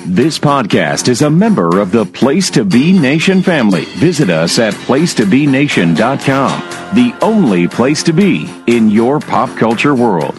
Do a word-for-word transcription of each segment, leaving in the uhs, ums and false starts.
This podcast is a member of the Place to Be Nation family. Visit us at place to be nation dot com, the only place to be in your pop culture world.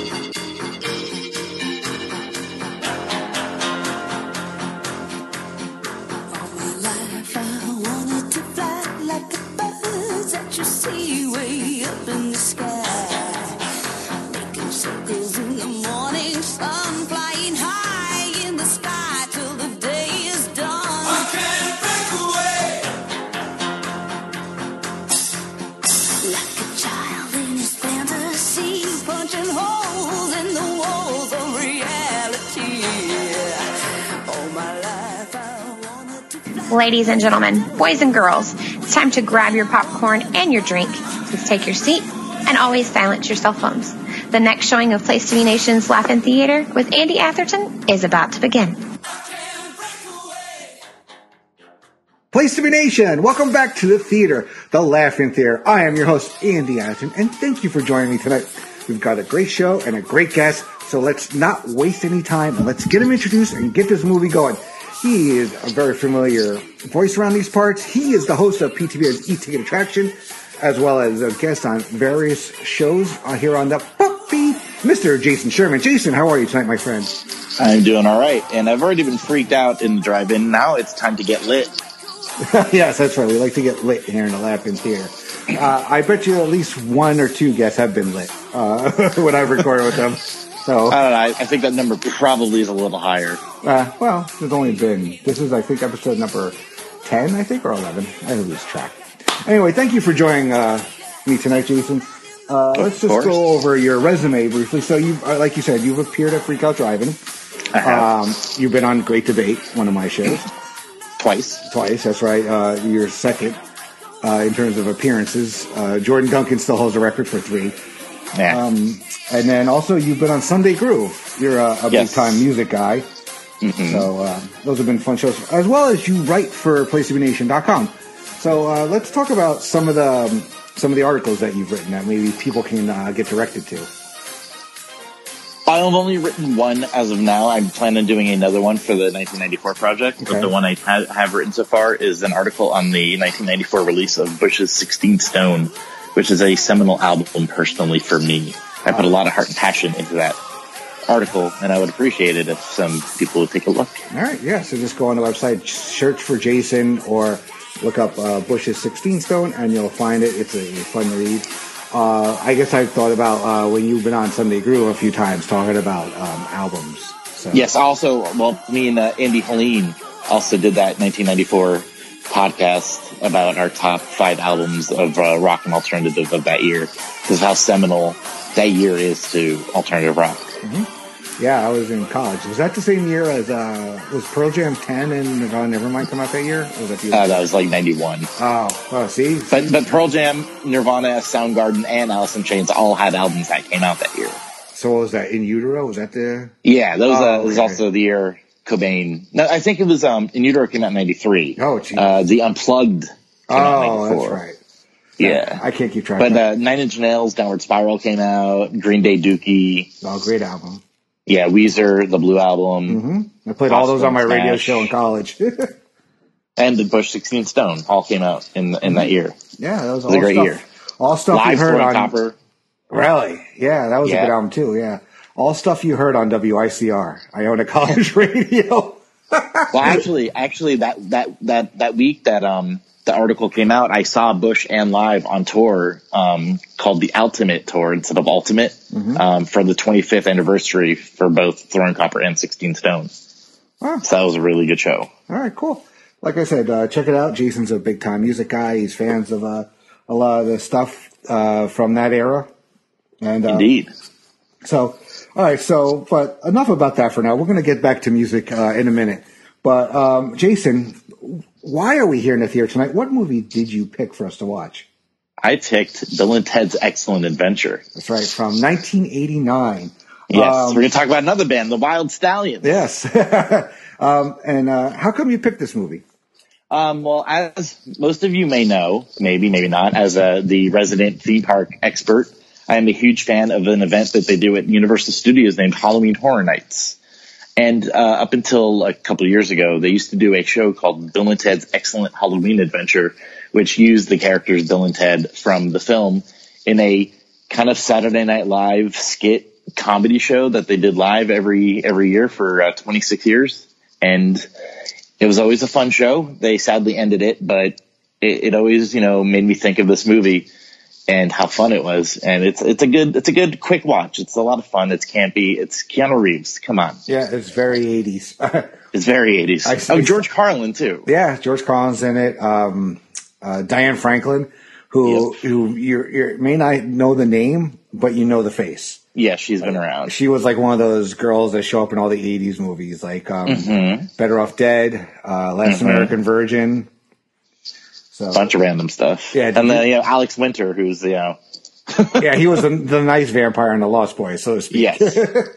Ladies and gentlemen, boys and girls, it's time to grab your popcorn and your drink. Please take your seat and always silence your cell phones. The next showing of Place to Be Nation's Laugh-In Theater with Andy Atherton is about to begin. Place to Be Nation, welcome back to the theater, the Laugh-In Theater. I am your host, Andy Atherton, and thank you for joining me tonight. We've got a great show and a great guest, so let's not waste any time and let's get him introduced and get this movie going. He is a very familiar voice around these parts. He is the host of P T B A's E-Ticket Attraction, as well as a guest on various shows here on the Puppy, Mister Jason Sherman. Jason, how are you tonight, my friend? I'm doing all right, and I've already been freaked out in the drive-in. Now it's time to get lit. Yes, that's right. We like to get lit here in the Laugh-In Theater. Uh, I bet you at least one or two guests have been lit uh, when I recorded with them. So, I don't know. I, I think that number probably is a little higher. Uh, well, there's only been, this is, I think, episode number ten, I think, or eleven. I lose track. Anyway, thank you for joining uh, me tonight, Jason. Uh, let's just go over your resume briefly. So, you, uh, like you said, you've appeared at Freak Out Drive-In. I have. Um, you've been on Great Debate, one of my shows. Twice. Twice, that's right. Uh, you're second uh, in terms of appearances. Uh, Jordan Duncan still holds the record for three. Yeah. Um, and then also you've been on Sunday Groove. You're a, a yes. big-time music guy. Mm-hmm. So uh, those have been fun shows. As well as you write for place to be nation dot com. So uh, let's talk about some of the um, some of the articles that you've written that maybe people can uh, get directed to. I've only written one as of now. I'm planning on doing another one for the nineteen ninety-four project. Okay. But the one I ha- have written so far is an article on the nineteen ninety-four release of Bush's sixteen Stone, which is a seminal album personally for me. I put a lot of heart and passion into that article, and I would appreciate it if some people would take a look. All right, yeah, so just go on the website, search for Jason, or look up uh, Bush's sixteen Stone, and you'll find it. It's a, a fun read. Uh, I guess I've thought about uh, when you've been on Sunday Groove a few times talking about um, albums. So. Yes, also, well, me and uh, Andy Helene also did that nineteen ninety-four podcast about our top five albums of uh, rock and alternative of that year. This is how seminal that year is to alternative rock. Mm-hmm. Yeah, I was in college. Was that the same year as, uh, was Pearl Jam ten and Nirvana Nevermind come out that year? Or was that, the uh, that was like ninety-one. Oh, oh, see? But, but Pearl Jam, Nirvana, Soundgarden, and Alice in Chains all had albums that came out that year. So what was that, In Utero? Was that the... Yeah, that was, oh, uh, okay. was also the year Cobain... No, I think it was, um, In Utero came out in ninety-three. Oh, geez. Uh, the Unplugged came oh, out in ninety-four. That's right. Yeah. I can't keep track but, of that. But uh, Nine Inch Nails, Downward Spiral came out, Green Day, Dookie. Oh, great album. Yeah, Weezer, the Blue Album. Mm-hmm. I played all those on my radio show in college. And the Bush sixteen Stone all came out in in mm-hmm. that year. Yeah, that was, it was all a great stuff, year. All stuff Live you heard on Copper. Really? Yeah, that was yeah. a good album too. Yeah, all stuff you heard on W I C R. I own a college radio. Well, actually, actually, that that that that week that um the article came out, I saw Bush and Live on tour, um, called the Ultimate Tour instead of Ultimate, mm-hmm. um, for the twenty-fifth anniversary for both Throwing Copper and sixteen Stone. Oh. So that was a really good show. All right, cool. Like I said, uh, check it out. Jason's a big time music guy. He's fans of uh, a lot of the stuff uh, from that era. And uh, indeed. So, all right. So, but enough about that for now. We're going to get back to music uh, in a minute. But um, Jason, why are we here in the theater tonight? What movie did you pick for us to watch? I picked Bill and Ted's Excellent Adventure. That's right, from nineteen eighty-nine. Yes, um, we're going to talk about another band, the Wild Stallions. Yes. um, and uh, how come you picked this movie? Um, well, as most of you may know, maybe, maybe not, as uh, the resident theme park expert, I am a huge fan of an event that they do at Universal Studios named Halloween Horror Nights. And uh, up until a couple of years ago, they used to do a show called Bill and Ted's Excellent Halloween Adventure, which used the characters Bill and Ted from the film in a kind of Saturday Night Live skit comedy show that they did live every every year for uh, twenty-six years. And it was always a fun show. They sadly ended it, but it, it always, you know, made me think of this movie and how fun it was. And it's it's a good it's a good quick watch. It's a lot of fun. It's campy. It's Keanu Reeves. Come on. Yeah, it's very eighties. It's very eighties. I, oh, George Carlin too. Yeah, George Carlin's in it. Um, uh, Diane Franklin, who yep. who you you may not know the name, but you know the face. Yeah, she's been around. She was like one of those girls that show up in all the eighties movies, like um, mm-hmm. Better Off Dead, uh, Last mm-hmm. American Virgin. So, bunch of random stuff. Yeah, and then you know Alex Winter, who's you know, yeah, he was the, the nice vampire in the Lost Boys, so to speak. Yes,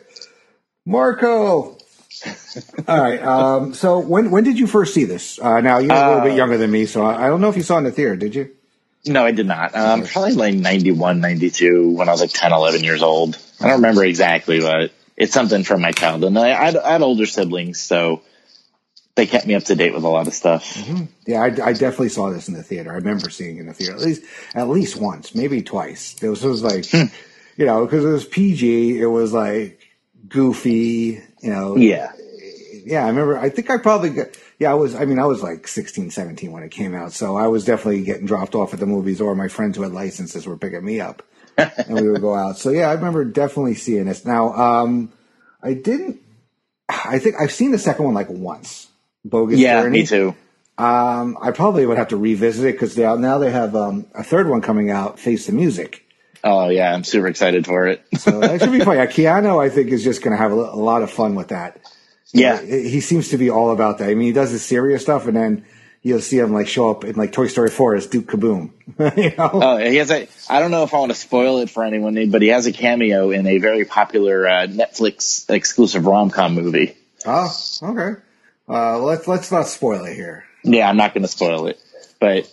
Marco. All right. Um, so when when did you first see this? Uh, now you're a little uh, bit younger than me, so I, I don't know if you saw it in the theater. Did you? No, I did not. Um, probably like ninety-one, ninety-two when I was like ten, eleven years old. I don't remember exactly, but it's something from my childhood. I, I, had, I had older siblings, so they kept me up to date with a lot of stuff. Mm-hmm. Yeah, I, I definitely saw this in the theater. I remember seeing it in the theater at least at least once, maybe twice. It was, it was like, hmm. you know, because it was P G. It was like goofy, you know. Yeah. Yeah, I remember. I think I probably got. Yeah, I was, I mean, I was like sixteen, seventeen when it came out. So I was definitely getting dropped off at the movies, or my friends who had licenses were picking me up and we would go out. So yeah, I remember definitely seeing this. Now, um, I didn't, I think I've seen the second one like once. Bogus yeah, Journey. Me too. Um, I probably would have to revisit it because now they have um, a third one coming out, Face the Music. Oh yeah, I'm super excited for it. So that should be fun. Yeah, Keanu, I think, is just going to have a, a lot of fun with that. Yeah. Uh, he seems to be all about that. I mean, he does his serious stuff, and then you'll see him like show up in like Toy Story four as Duke Kaboom. You know? Oh, he has a. I don't know if I want to spoil it for anyone, but he has a cameo in a very popular uh, Netflix exclusive rom-com movie. Oh, okay. Uh, let's let's not spoil it here. Yeah, I'm not going to spoil it, but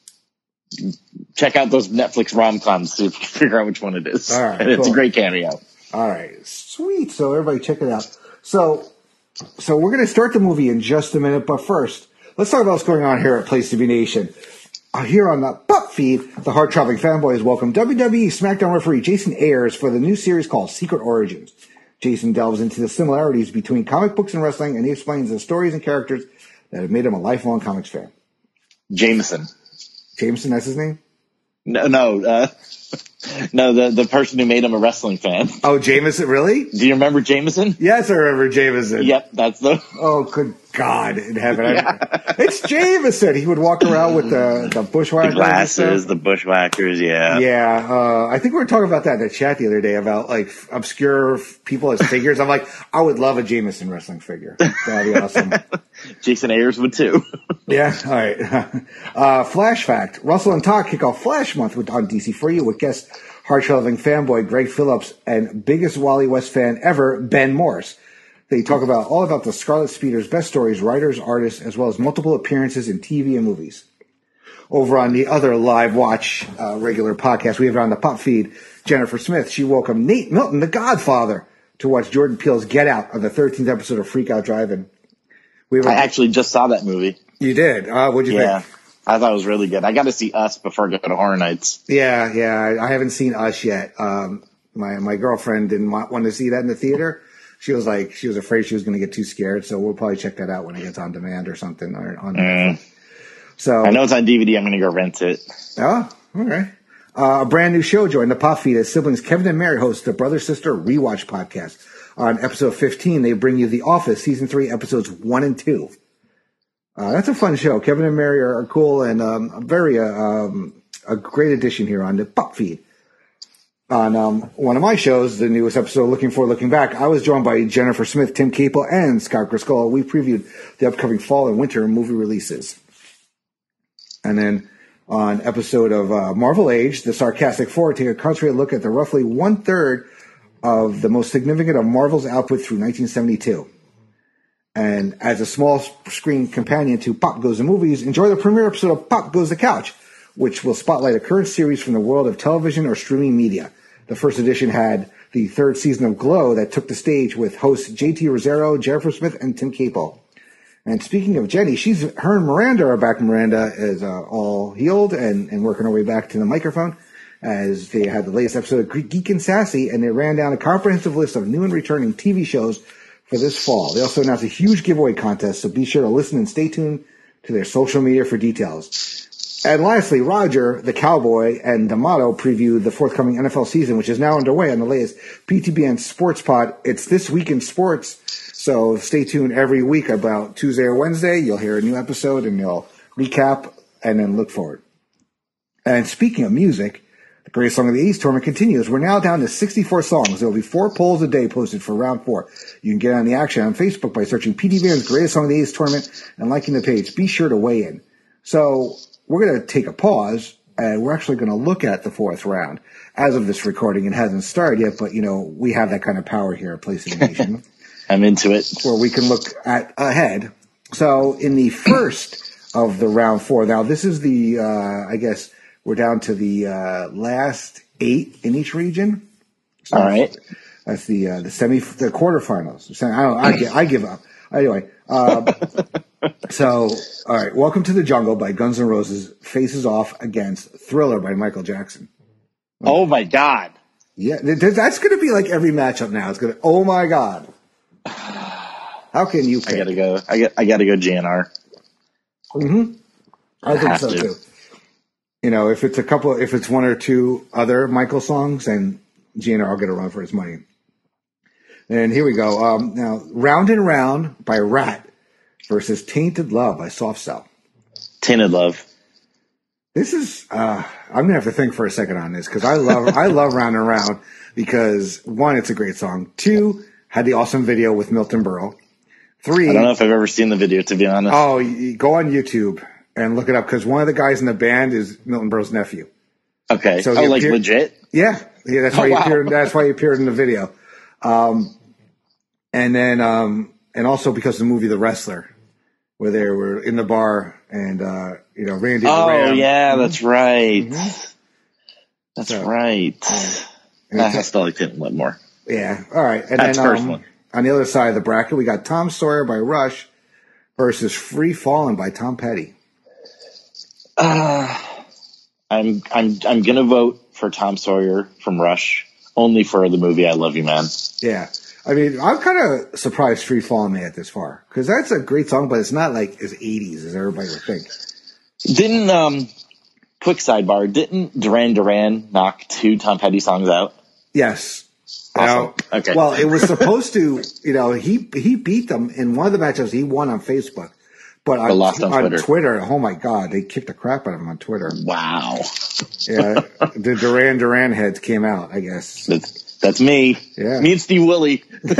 check out those Netflix rom-coms so you can figure out which one it is. All right, and it's cool. a great cameo. All right, sweet. So everybody, check it out. So. So we're going to start the movie in just a minute, but first, let's talk about what's going on here at Place to Be Nation. Uh, here on the Pup Feed, the Heart-Traveling Fanboys welcome W W E SmackDown referee Jason Ayers for the new series called Secret Origins. Jason delves into the similarities between comic books and wrestling, and he explains the stories and characters that have made him a lifelong comics fan. Jameson. Jameson, that's his name? No, no, uh, no, the the person who made him a wrestling fan. Oh, Jameson, really? Do you remember Jameson? Yes, I remember Jameson. Yep, that's the. Oh, good God in heaven! Yeah. It's Jameson. He would walk around with the the bushwhackers, the glasses, the bushwhackers. Yeah, yeah. Uh, I think we were talking about that in the chat the other day about like obscure people as figures. I'm like, I would love a Jameson wrestling figure. That'd be awesome. Jason Ayers would too. Yeah. All right. Uh, Flash fact: Russell and Todd kick off Flash Month with, on D C four U with guest Heart-Traveling fanboy Greg Phillips and biggest Wally West fan ever, Ben Morris. They talk about all about the Scarlet Speeder's best stories, writers, artists, as well as multiple appearances in T V and movies. Over on the other live watch uh, regular podcast, we have on the Pop Feed, Jennifer Smith. She welcomed Nate Milton, the Godfather, to watch Jordan Peele's Get Out on the thirteenth episode of Freak Out Drive-In. We I actually just saw that movie. You did? Uh, what'd you yeah, think? I thought it was really good. I got to see Us before going to Horror Nights. Yeah, yeah. I, I haven't seen Us yet. Um, my my girlfriend didn't want, want to see that in the theater. She was like, she was afraid she was going to get too scared. So we'll probably check that out when it gets on demand or something. Or on. Mm. So I know it's on D V D. I'm going to go rent it. Oh, okay. Uh, a brand new show joined the Pop Feed as siblings Kevin and Mary host the Brother Sister Rewatch podcast. On episode fifteen, they bring you The Office season three episodes one and two. Uh, that's a fun show. Kevin and Mary are, are cool and um, very uh, um, a great addition here on the Pop Feed. On um, one of my shows, the newest episode, Looking Forward, Looking Back, I was joined by Jennifer Smith, Tim Capel, and Scott Griscoll. We previewed the upcoming fall and winter movie releases. And then on episode of uh, Marvel Age, the Sarcastic Four take a concentrated look at the roughly one-third of the most significant of Marvel's output through nineteen seventy-two. And as a small screen companion to Pop Goes the Movies, enjoy the premiere episode of Pop Goes the Couch, which will spotlight a current series from the world of television or streaming media. The first edition had the third season of Glow that took the stage with hosts J T Rosero, Jennifer Smith, and Tim Capel. And speaking of Jenny, she's her and Miranda are back. Miranda is uh, all healed and, and working her way back to the microphone as they had the latest episode of Geek and Sassy, and they ran down a comprehensive list of new and returning T V shows for this fall. They also announced a huge giveaway contest, so be sure to listen and stay tuned to their social media for details. And lastly, Roger, the Cowboy, and D'Amato previewed the forthcoming N F L season, which is now underway on the latest P T B N Sports Pod. It's This Week in Sports. So stay tuned every week about Tuesday or Wednesday. You'll hear a new episode and you'll recap and then look forward. And speaking of music, the Greatest Song of the eighties tournament continues. We're now down to sixty-four songs. There will be four polls a day posted for round four. You can get on the action on Facebook by searching P T B N's Greatest Song of the eighties tournament and liking the page. Be sure to weigh in. So we're going to take a pause and we're actually going to look at the fourth round. As of this recording, it hasn't started yet, but you know, we have that kind of power here at Place of the Nation. I'm into it. Where we can look at ahead. So in the first of the round four, now this is the, uh, I guess we're down to the uh, last eight in each region. So all right. That's the uh, the semi, the quarterfinals. I don't. I, give, I give up. Anyway. Uh, so all right. Welcome to the Jungle by Guns N' Roses faces off against Thriller by Michael Jackson. Oh my God. Yeah, that's going to be like every matchup now. It's going to. Oh my God. How can you pick? I gotta go. I got. I gotta go. G N R. Mm-hmm. I think Have so to. too. You know, if it's a couple, if it's one or two other Michael songs, then G N R will get a run for his money. And here we go. Um, now, Round and Round by Rat versus Tainted Love by Soft Cell. Tainted Love. This is. Uh, I'm gonna have to think for a second on this because I love. I love Round and Round because one, it's a great song. Two, had the awesome video with Milton Berle. Three. I don't know if I've ever seen the video, to be honest. Oh, you go on YouTube and look it up because one of the guys in the band is Milton Berle's nephew. Okay. So oh, he like appeared, legit? Yeah, yeah. That's Oh, why he wow. appeared. That's why he appeared in the video. Um, and then, um, and also because of the movie The Wrestler, where they were in the bar and uh, you know Randy. Oh Ram. yeah, that's right. Mm-hmm. That's So, right. yeah. I still like Tainted Love more. Yeah. All right. And That's then first um, one. on the other side of the bracket, we got Tom Sawyer by Rush versus Free Fallin' by Tom Petty. Uh, I'm I'm I'm gonna vote for Tom Sawyer from Rush only for the movie I Love You Man. Yeah. I mean, I'm kind of surprised Free Fallin' made it this far because that's a great song, but it's not like as eighties as everybody would think. Didn't um quick sidebar, didn't Duran Duran knock two Tom Petty songs out? Yes. Awesome. Now, Okay. Well, it was supposed to, you know, he he beat them in one of the matchups. He won on Facebook, but on, lost on on Twitter. Twitter, oh my God, they kicked the crap out of him on Twitter. Wow. Yeah, the Duran Duran heads came out, I guess. That's that's me. Yeah. Me and Steve Willie.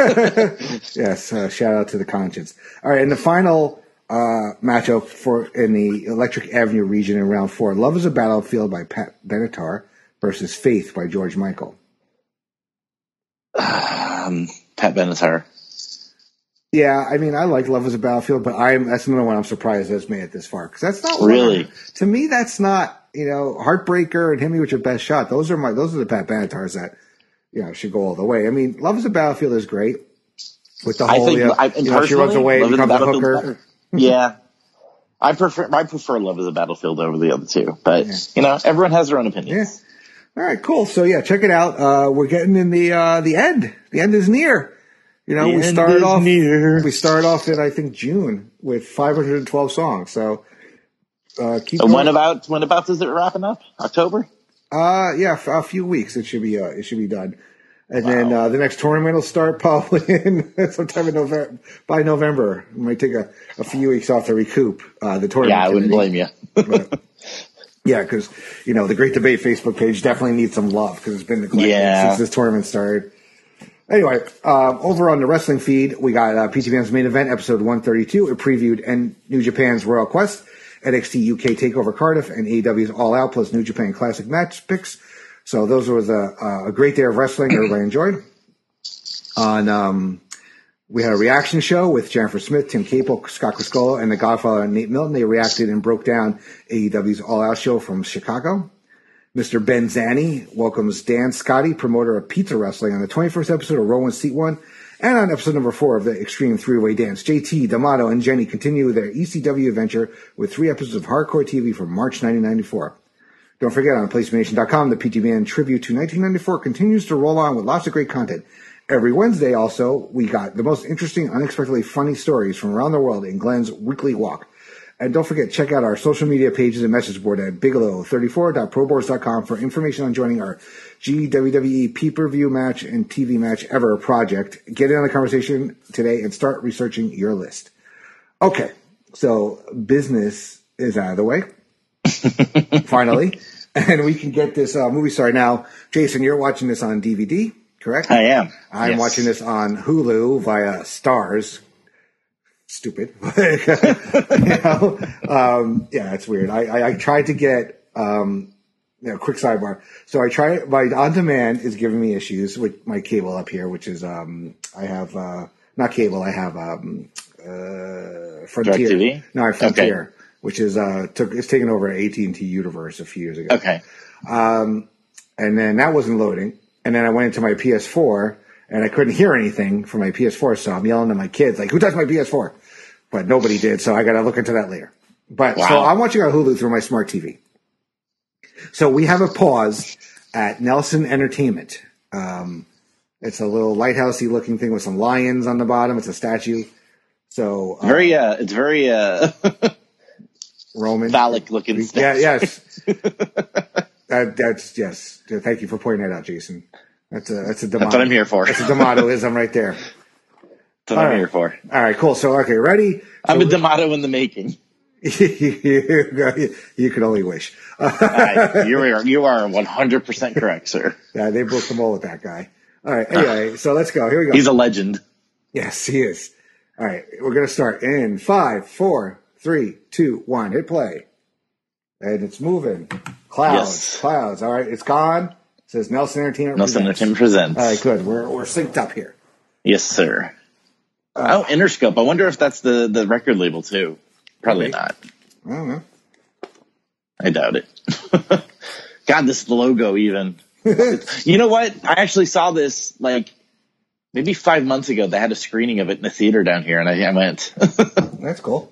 Yes, uh, shout out to the Conscience. All right, and the final uh, matchup for in the Electric Avenue region in round four, Love is a Battlefield by Pat Benatar versus Faith by George Michael. Um, Pat Benatar. Yeah, I mean, I like Love is a Battlefield, but I'm that's another one I'm surprised has made it this far because that's not Really? one, to me. That's not you know Heartbreaker and Hit Me with Your Best Shot. Those are my those are the Pat Benatars that you know should go all the way. I mean, Love is a Battlefield is great with the I whole think you know, I, you know, she runs personally, away and Love is a becomes a Battlefield hooker. better. Yeah. I prefer I prefer Love is a Battlefield over the other two, but Yeah. you know everyone has their own opinions. Yeah. All right, cool. So yeah, check it out. Uh, we're getting in the uh, the end. The end is near. You know, The we end started is off. near. We started off in I think June with five hundred twelve songs. So uh, keep. So going. when about when about is it wrapping up? October? Uh, yeah, for a few weeks it should be. Uh, it should be done. And then uh, the next tournament will start probably in sometime in November. By November, it might take a, a few weeks off to recoup uh, the tournament. Yeah, I wouldn't committee. blame you. But, yeah, because you know the Great Debate Facebook page definitely needs some love because it's been neglected Yeah. since this tournament started. Anyway, um, over on the wrestling feed, we got uh, P T V N's main event, episode one thirty-two. It previewed and New Japan's Royal Quest, N X T U K Takeover Cardiff, and A E W's All Out plus New Japan Classic match picks. So those was a, a great day of wrestling. Everybody enjoyed. On um, we had a reaction show with Jennifer Smith, Tim Capel, Scott Criscuolo, and the Godfather and Nate Milton. They reacted and broke down A E W's All Out show from Chicago. Mister Ben Zanny welcomes Dan Scotty, promoter of Pizza Wrestling, on the twenty-first episode of Rowan Seat One, and on episode number four of the Extreme Three-Way Dance. J T, D'Amato, and Jenny continue their E C W adventure with three episodes of Hardcore T V from March nineteen ninety-four. Don't forget, on place to be nation dot com, the P T B N tribute to nineteen ninety-four continues to roll on with lots of great content. Every Wednesday, also, we got the most interesting, unexpectedly funny stories from around the world in Glenn's Weekly Walk. And don't forget, check out our social media pages and message board at bigelow thirty-four dot pro boards dot com for information on joining our G W W E pay-per-view match and T V match ever project. Get in on the conversation today and start researching your list. Okay, so business is out of the way, finally, and we can get this uh, movie started. Now, Jason, you're watching this on D V D, correct? I am. I'm yes. watching this on Hulu via Stars. Stupid. you know? um, yeah, it's weird. I, I, I tried to get, um, you know, quick sidebar. So I try, my on-demand is giving me issues with my cable up here, which is, um, I have, uh, not cable, I have, um, uh, Frontier. DirecTV? No, I have Frontier, okay. which is, uh, took, it's taken over A T and T Universe a few years ago. Okay. Um, and then that wasn't loading. And then I went into my P S four and I couldn't hear anything from my P S four. So I'm yelling at my kids, like, who touched my P S four? But nobody did, so I got to look into that later. But wow. So I'm watching on Hulu through my smart T V. So we have a pause at Nelson Entertainment. Um, it's a little lighthousey looking thing with some lions on the bottom. It's a statue. So uh, very, uh, it's very uh, Roman, phallic looking. Yeah, yes. that, that's yes. Thank you for pointing that out, Jason. That's a that's a D'Amato. That's what I'm here for. That's a D'Amatoism right there. That's what All I'm right. here for. All right, cool. So, okay, ready? I'm so, a D'Amato in the making. you, you can only wish. uh, you are you are one hundred percent correct, sir. Yeah, they broke the mold with that guy. All right, anyway, so let's go. Here we go. He's a legend. Yes, he is. All right, we're going to start in five, four, three, two, one. Hit play. And it's moving. Clouds, yes. clouds. All right, it's gone. It says Nelson Entertainment Nelson presents. Entertainment presents. All right, good. We're we're synced up here. Yes, sir. Uh, oh, Interscope. I wonder if that's the, the record label, too. Probably maybe. not. I don't know. I doubt it. God, this logo even. You know what? I actually saw this, like, maybe five months ago. They had a screening of it in the theater down here, and I, I went. That's cool.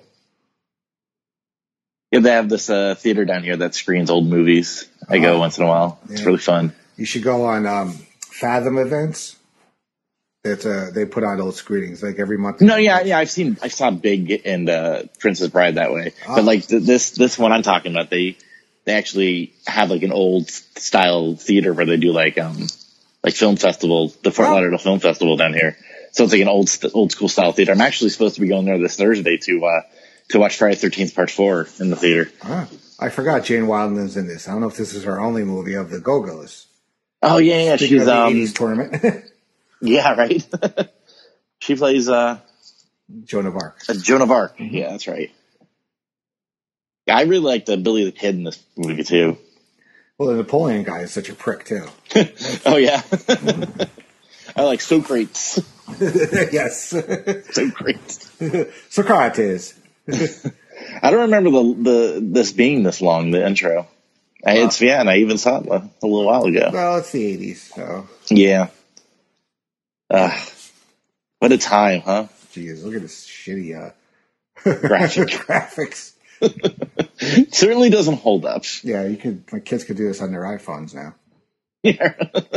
Yeah, they have this uh, theater down here that screens old movies. I go uh, once in a while. It's yeah. really fun. You should go on um, Fathom events. It's uh they put on old screenings like every month. No, yeah, yeah, I've seen, I saw Big and uh, Princess Bride that way, oh. but like th- this this one I'm talking about, they they actually have like an old style theater where they do like um like film festival, the Fort oh. Lauderdale Film Festival down here. So it's like an old old school style theater. I'm actually supposed to be going there this Thursday to uh to watch Friday the thirteenth Part Four in the theater. Ah, I forgot Jane Wildman's in this. I don't know if this is her only movie of the Go-Go's. Oh yeah, yeah, Speaking she's of the um eighties tournament. Yeah, right. She plays uh, Joan of Arc. Uh, Joan of Arc. Mm-hmm. Yeah, that's right. Yeah, I really like the Billy the Kid in this movie too. Well, the Napoleon guy is such a prick too. Oh yeah, I like Socrates. Yes, Socrates. Socrates. I don't remember the the this being this long. The intro. I, uh, it's yeah, and I even saw it a, a little while ago. Well, it's the eighties, so yeah. Uh, what a time, huh? Jeez, look at this shitty uh, Graphic. graphics. Certainly doesn't hold up. Yeah, you could. My kids could do this on their iPhones now. Yeah.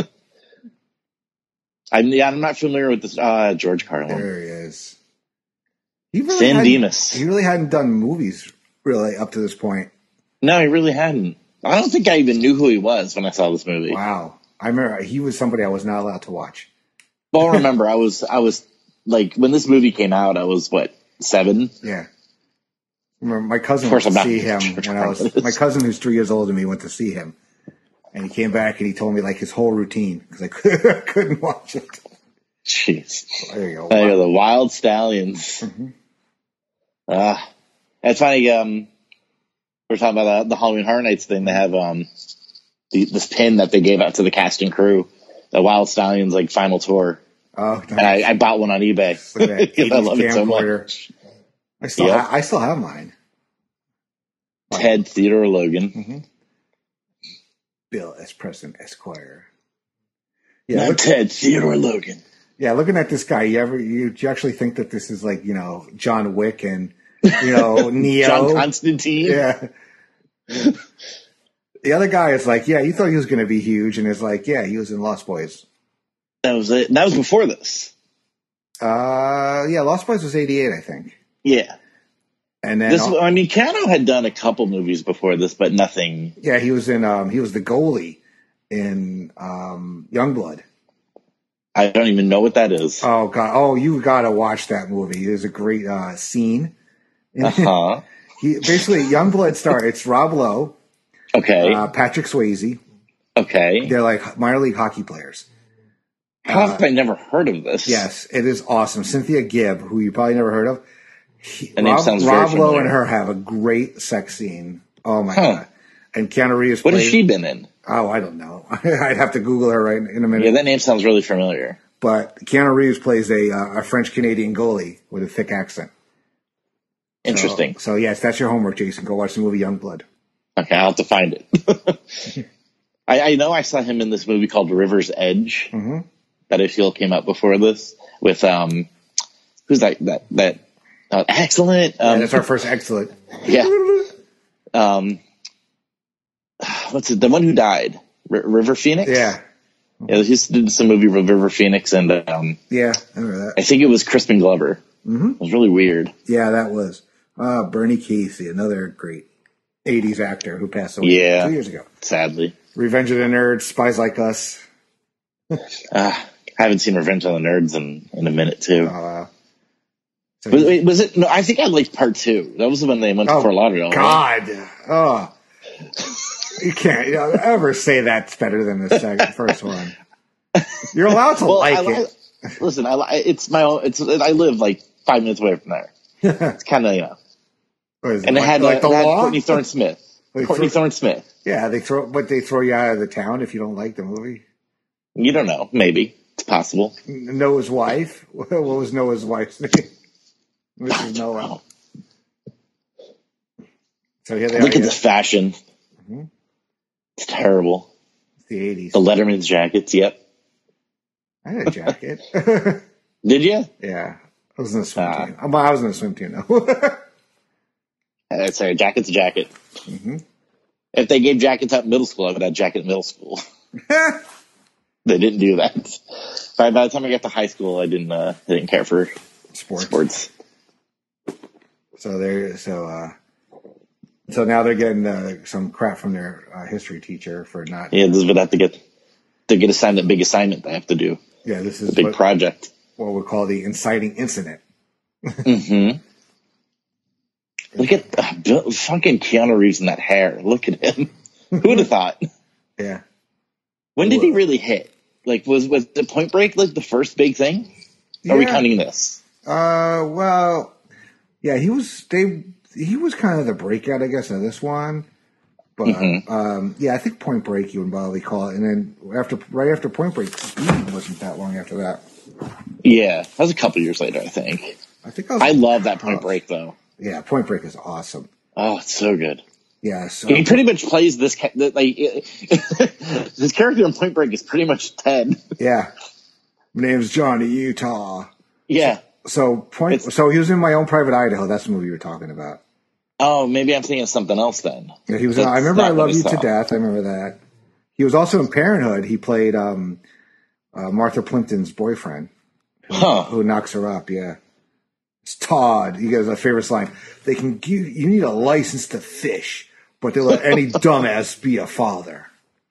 I'm yeah. I'm not familiar with this. Uh, George Carlin. There he is. He really San Dimas. He really hadn't done movies really up to this point. No, he really hadn't. I don't think I even knew who he was when I saw this movie. Wow, I remember he was somebody I was not allowed to watch. Well, remember, I was, I was like, when this movie came out, I was, what, seven? Yeah. Remember, my cousin went to see him when I was, my cousin who's three years older than me went to see him. And he came back and he told me, like, his whole routine, because I couldn't watch it. Jeez. There you go. There you go, the Wild Stallions. Mm-hmm. Uh, it's funny, um, we're talking about the, the Halloween Horror Nights thing. They have, um, the, this pin that they gave out to the cast and crew. The Wild Stallions like final tour. Oh, nice. And I, I bought one on eBay. I love it so much. I still, yep. ha- I still have mine. Ted Theodore Logan. Mm-hmm. Bill S. Preston Esquire. Yeah, Not look, Ted, Theodore Logan. yeah. Looking at this guy, you ever you, you actually think that this is like you know John Wick and you know Neo, John Constantine. Yeah. The other guy is like, yeah, you thought he was going to be huge, and is like, yeah, he was in Lost Boys. That was it. That was before this. Uh, yeah, Lost Boys was eighty-eight, I think. Yeah. And then, This, I mean, Keanu had done a couple movies before this, but nothing. yeah, he was in. Um, he was the goalie in um, Youngblood. I don't even know what that is. Oh god! Oh, you got to watch that movie. There's a great uh, scene. Uh huh. He basically Youngblood star. It's Rob Lowe, Okay. uh, Patrick Swayze. Okay. They're like minor league hockey players. How have I never heard of this? Yes, it is awesome. Cynthia Gibb, who you probably never heard of. He, The name Rob, sounds very Rob Lowe familiar. and her have a great sex scene. Oh my Huh. god! And Keanu Reeves. What plays, has she been in? Oh, I don't know. I'd have to Google her right in a minute. Yeah, that name sounds really familiar. But Keanu Reeves plays a uh, a French Canadian goalie with a thick accent. Interesting. So, so yes, that's your homework, Jason. Go watch the movie Youngblood. Okay, I'll have to find it. I, I know I saw him in this movie called River's Edge Mm-hmm. that I feel came out before this with um, who's that? That that uh, excellent. Um, And it's our first excellent. yeah. Um, what's it? The one who died, R- River Phoenix. Yeah, Yeah, he's did some movie with River Phoenix, and um, yeah, I remember I that. think it was Crispin Glover. Mm-hmm. It was really weird. Yeah, that was uh, Bernie Casey, another great eighties actor who passed away Yeah. two years ago. Sadly, Revenge of the Nerds, Spies Like Us. uh, I haven't seen Revenge of the Nerds in, in a minute too. Uh, so was, wait, was it? No, I think I liked part two. That was when they went to oh, Fort Lauderdale. Right? God, oh, you can't you know, ever say that's better than the second, first one. You're allowed to Well, like I, it. I, listen, I, li- it's my own. It's I live like five minutes away from there. It's kind of you know, What is it, and it like, had, like uh, the it had law. Courtney Thorne Smith. Like Courtney throw- Thorne Smith. Yeah, they throw, but they throw you out of the town if you don't like the movie. You don't know. Maybe it's possible. Noah's wife. What was Noah's wife's name? Missus Noah. So here they Look are. at this fashion. Mm-hmm. It's terrible. It's the eighties. The Letterman's jackets. Yep. I had a jacket. Did you? Yeah, I was in a swim Ah. team. I was in a swim team now. Uh, sorry, jacket's a jacket. Mm-hmm. If they gave jackets out in middle school, I would have jacket in middle school. They didn't do that. By, by the time I got to high school, I didn't. Uh, I didn't care for Sports. sports. So they're so uh, so now they're getting uh, some crap from their uh, history teacher for not. Yeah, this would have to get to get assigned that big assignment they have to do. Yeah, this is A big what, project. what we call the inciting incident. Mm-hmm. Look at uh, Bill- fucking Keanu Reeves in that hair. Look at him. Who would have thought? Yeah. When did he really hit? Like, was was the Point Break like the first big thing? Are we Yeah. counting this? Uh, well, yeah, he was. They he was kind of the breakout, I guess, of this one. But Mhm. um, yeah, I think Point Break you would probably call it, and then after right after Point Break, Speed wasn't that long after that. Yeah, that was a couple years later, I think. I think I was. I love that Point Oh. Break though. Yeah, Point Break is awesome. Oh, it's so good. Yeah, so He pretty much plays this ca- that, like his character in Point Break is pretty much Ted. yeah. My name's Johnny Utah. Yeah. So point. It's- so he was in My Own Private Idaho. That's the movie you were talking about. Oh, maybe I'm thinking of something else then. Yeah, he was. In, That's I remember I not what Love You saw. to Death. I remember that. He was also in Parenthood. He played um, uh, Martha Plimpton's boyfriend, Huh. who knocks her up. Yeah, it's Todd. He goes, a favorite line. They can give you need a license to fish, but they let any dumbass be a father.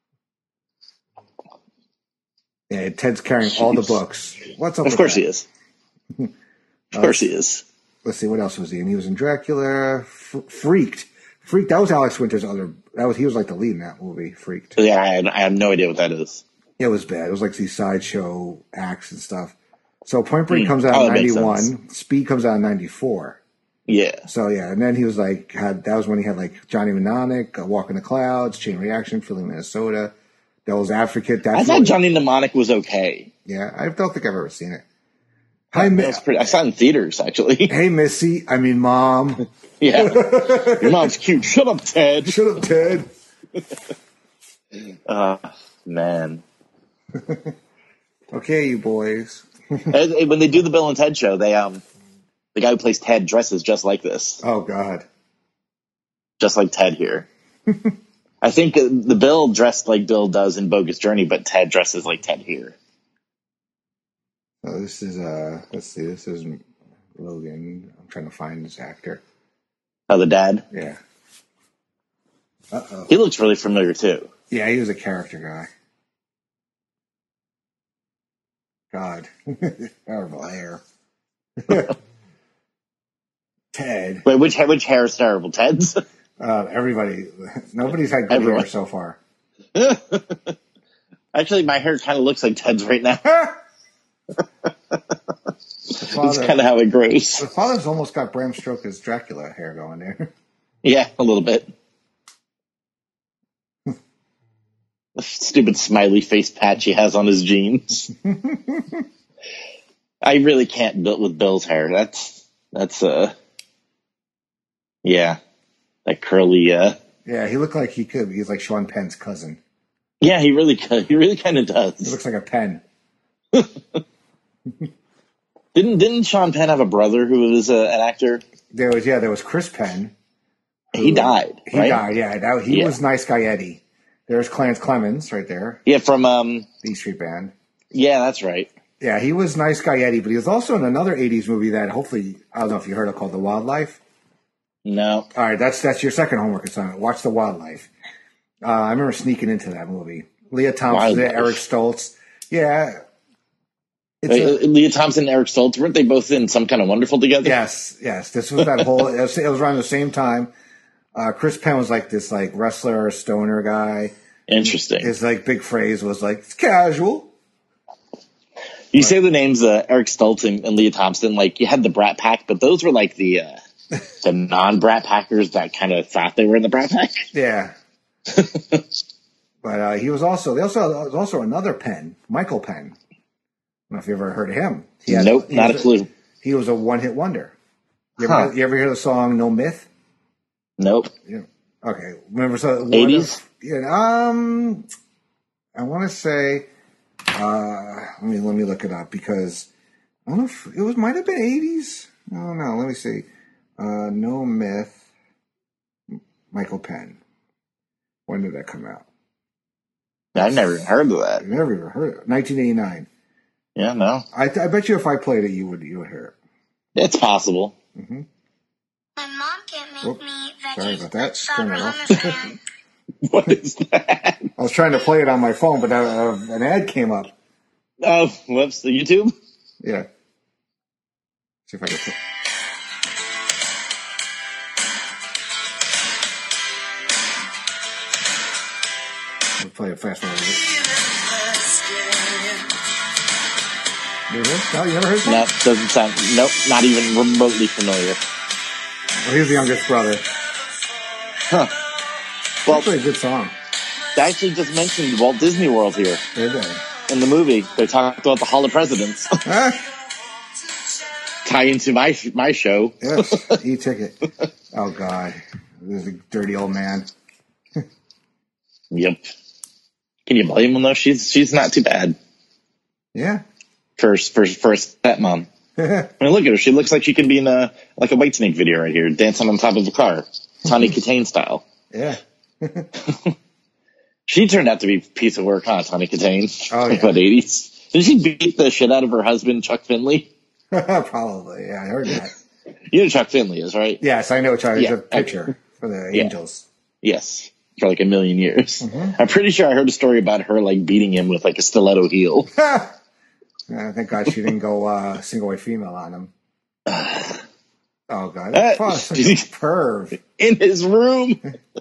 Yeah, Ted's carrying all the books. What's up? Of with course that? he is. Of course he is. Let's see, what else was he in? He was in Dracula, F- Freaked. Freaked. That was Alex Winter's other. That was he was like the lead in that movie. Freaked. Yeah, I, had- I have no idea what that is. It was bad. It was like these sideshow acts and stuff. So Point Break Hmm. comes out Oh, in that makes ninety-one. Speed comes out in ninety-four. Yeah. So yeah, and then he was like, had that was when he had like Johnny Mnemonic, uh, Walk in the Clouds, Chain Reaction, Philly, Minnesota, Devil's Advocate. That's I thought what- Johnny Mnemonic was okay. Yeah, I don't think I've ever seen it. Hi, That Mi- was pretty, I saw it in theaters, actually. hey, Missy. I mean, Mom. Yeah. Your mom's cute. Shut up, Ted. Shut up, Ted. Uh, man. Okay, you boys. And when they do the Bill and Ted show, they um, the guy who plays Ted dresses just like this, Oh, God. just like Ted here. I think the Bill dressed like Bill does in Bogus Journey, but Ted dresses like Ted here. Oh, this is, uh, let's see, this is Logan. I'm trying to find this actor. Oh, the dad? Yeah. Uh-oh. He looks really familiar, too. Yeah, he was a character guy. God. Terrible hair. Ted. Wait, which, which hair is terrible? Ted's? Uh, everybody. Nobody's had good Everyone. hair so far. Actually, my hair kind of looks like Ted's right now. That's kind of how it grows. The father's almost got Bram Stoker's Dracula hair going there. Yeah, a little bit. The stupid smiley face patch he has on his jeans. I really can't build with Bill's hair. That's, that's, uh, yeah, that curly, uh, Yeah, he looked like he could. He's like Sean Penn's cousin. yeah, he really could. He really kind of does. He looks like a Penn. Didn't, didn't Sean Penn have a brother who was uh, an actor? There was, yeah, there was Chris Penn. He died, He right? died, yeah. That, he Yeah. was Nice Guy Eddie. There's Clarence Clemens right there. Yeah, from, um, the E Street Band. yeah, that's right. Yeah, he was Nice Guy Eddie, but he was also in another eighties movie that hopefully, I don't know if you heard of, called The Wildlife. No. All right, that's that's your second homework assignment. Watch The Wildlife. Uh, I remember sneaking into that movie. Leah Thompson, Wildlife. Eric Stoltz. Yeah. It's Wait, a, uh, Leah Thompson and Eric Stoltz, weren't they both in Some Kind of Wonderful together? yes, yes. This was that whole, it was, it was around the same time. Uh, Chris Penn was like this like wrestler, stoner guy. Interesting. His like big phrase was like, it's casual. You say the names uh, Eric Stoltz and, and Leah Thompson, like you had the Brat Pack, but those were like the uh, the non-Brat Packers that kind of thought they were in the Brat Pack. Yeah. But uh, he was also, they also, there was also another Penn, Michael Penn. I don't know if you ever heard of him. He had, Nope, he not a was clue. He was a one-hit wonder. You ever, Huh. you ever hear the song No Myth? Nope. Yeah. Okay. Remember so one eighties? of- Yeah. Um, I want to say. Uh, let me let me look it up because I don't know if it was might have been eighties. I don't know. Let me see. Uh, No Myth. Michael Penn. When did that come out? I've never even heard of that. I've never even heard of it. nineteen eighty-nine. Yeah, no. I, I bet you if I played it, you would you would hear it. It's possible. Mm-hmm. My mom can't make Whoop. me Sorry veggies about that. with salt Turn that off. parmesan. What is that? I was trying to play it on my phone, but uh, an ad came up. Oh, whoops. The YouTube? Yeah. See if I can. I'll play it fast forward. You heard? No, you never heard No, that? doesn't sound. Nope, not even remotely familiar. Well, he's the youngest brother. Huh. Well, It's a good song. they actually just mentioned Walt Disney World here Did they? in the movie. They talked about the Hall of Presidents. Ah, Tie into my my show. yes, e-ticket. Oh, God. This is a dirty old man. Yep. Can you blame him though? She's she's not too bad Yeah. for for for a stepmom. I mean, look at her. She looks like she could be in a like a Whitesnake video right here, dancing on top of a car, Tawny Katane style. Yeah. She turned out to be a piece of work, huh, Tawny Katane? Oh, yeah. About eighties. Did she beat the shit out of her husband, Chuck Finley? Probably. Yeah, I heard that. You know who Chuck Finley is, right? Yes, I know which one. It's Yeah, a picture for the Yeah. Angels. Yes. For like a million years. Mm-hmm. I'm pretty sure I heard a story about her like beating him with like a stiletto heel. Yeah, thank God she didn't go uh, single white female on him. Oh, God. Uh, Fuck, such a perv. In his room.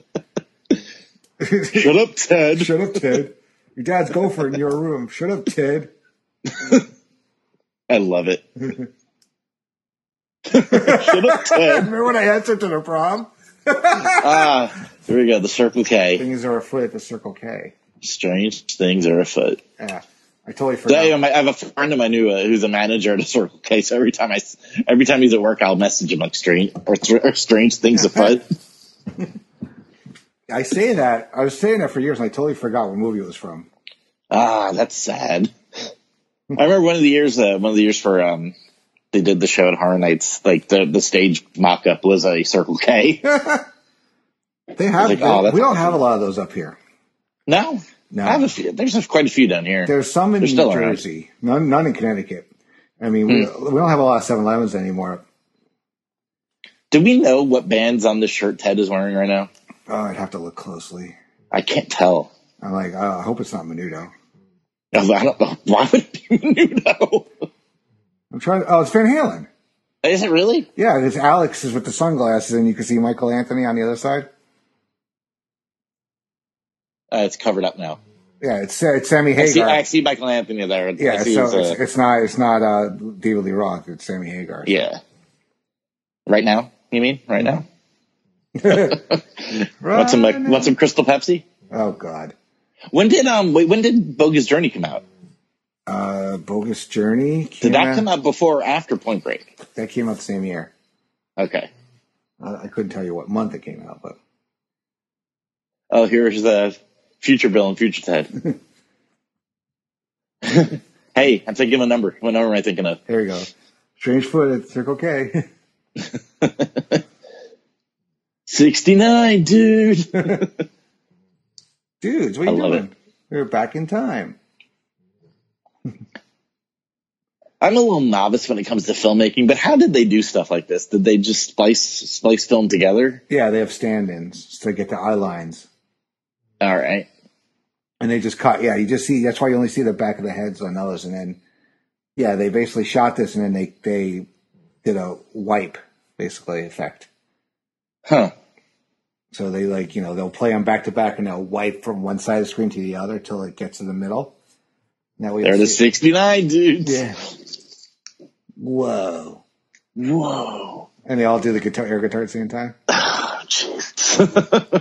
Shut up, Ted. Shut up, Ted. Your dad's gopher in your room. Shut up, Ted. I love it. Shut up, Ted. Remember when I answered to the prom? Ah, here we go. The Circle K. Things are afoot at the Circle K. Strange things are afoot. Yeah, I totally So, forgot. I, I have a friend of mine who, uh, who's a manager at a Circle K. So every time I, s- every time he's at work, I'll message him like strange or, or strange things afoot. I say that. I was saying that for years, and I totally forgot what movie it was from. Ah, that's sad. I remember one of the years, uh, one of the years for um, they did the show at Horror Nights. Like the the stage mock-up was a Circle K. They have. Like, they, oh, we don't awesome. have a lot of those up here. No, No. I have a few. There's quite a few down here. There's some in They're New still Jersey, none, none in Connecticut. I mean, we, Hmm. we don't have a lot of seven elevens anymore. Do we know what band's on this shirt Ted is wearing right now? Oh, I'd have to look closely. I can't tell. I'm like, oh, I hope it's not Menudo. I don't know. Why would it be Menudo? I'm trying. Oh, it's Van Halen. Is it really? Yeah, it's Alex is with the sunglasses, and you can see Michael Anthony on the other side. Uh, it's covered up now. Yeah, it's uh, it's Sammy I see, Hagar. I see Michael Anthony there. Yeah, I see so his, uh, it's, it's not it's not uh, David Lee Roth. It's Sammy Hagar. yeah. Right now? You mean right now? Right. Want some like, want some Crystal Pepsi? Oh God. When did um wait, when did Bogus Journey come out? Uh, Bogus Journey. Did came that out- come out before or after Point Break? That came out the same year. Okay. Uh, I couldn't tell you what month it came out, but Oh, here's the Future Bill and Future Ted. Hey, I'm thinking of a number. What number am I thinking of? there you go. Strange Foot at Circle K. sixty-nine, dude. Dudes, what are I you love doing? We're back in time. I'm a little novice when it comes to filmmaking, but how did they do stuff like this? Did they just splice splice film together? Yeah, they have stand-ins to get the eye lines. All right. And they just cut. Yeah, you just see. That's why you only see the back of the heads on those. And then, yeah, they basically shot this, and then they they did a wipe basically effect. Huh. So they like you know they'll play them back to back, and they'll wipe from one side of the screen to the other till it gets to the middle. Now we They're the see- sixty-nine dudes. Yeah. Whoa. Whoa. And they all do the guitar, air guitar at the same time. Oh, jeez.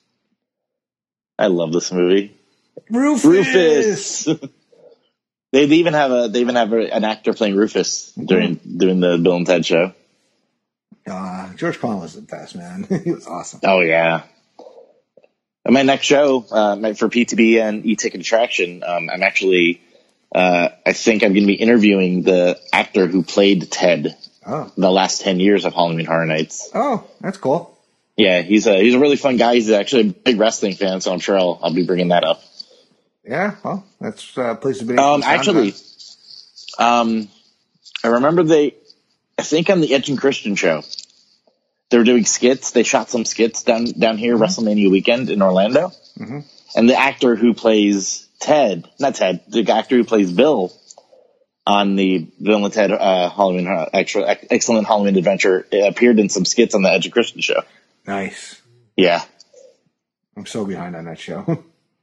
I love this movie. Rufus. Rufus. They even have a they even have a, an actor playing Rufus during doing the Bill and Ted show. Uh, George Clooney was the best, man. He was awesome. Oh yeah. And my next show, uh, my- for P T B and E-Ticket Attraction, um, I'm actually, uh, I think I'm going to be interviewing the actor who played Ted Oh. the last ten years of Halloween Horror Nights. Oh, that's cool. Yeah, he's a he's a really fun guy. He's actually a big wrestling fan, so I'm sure I'll I'll be bringing that up. Yeah, well, that's a place to be. Um, actually, um, I remember they, I think on the Edge and Christian show, they were doing skits. They shot some skits down down here, WrestleMania weekend in Orlando, Mhm. and the actor who plays Ted, not Ted, the actor who plays Bill on the Bill and Ted uh, Halloween uh, extra, excellent Halloween adventure appeared in some skits on the Edge and Christian show. Nice. Yeah, I'm so behind on that show.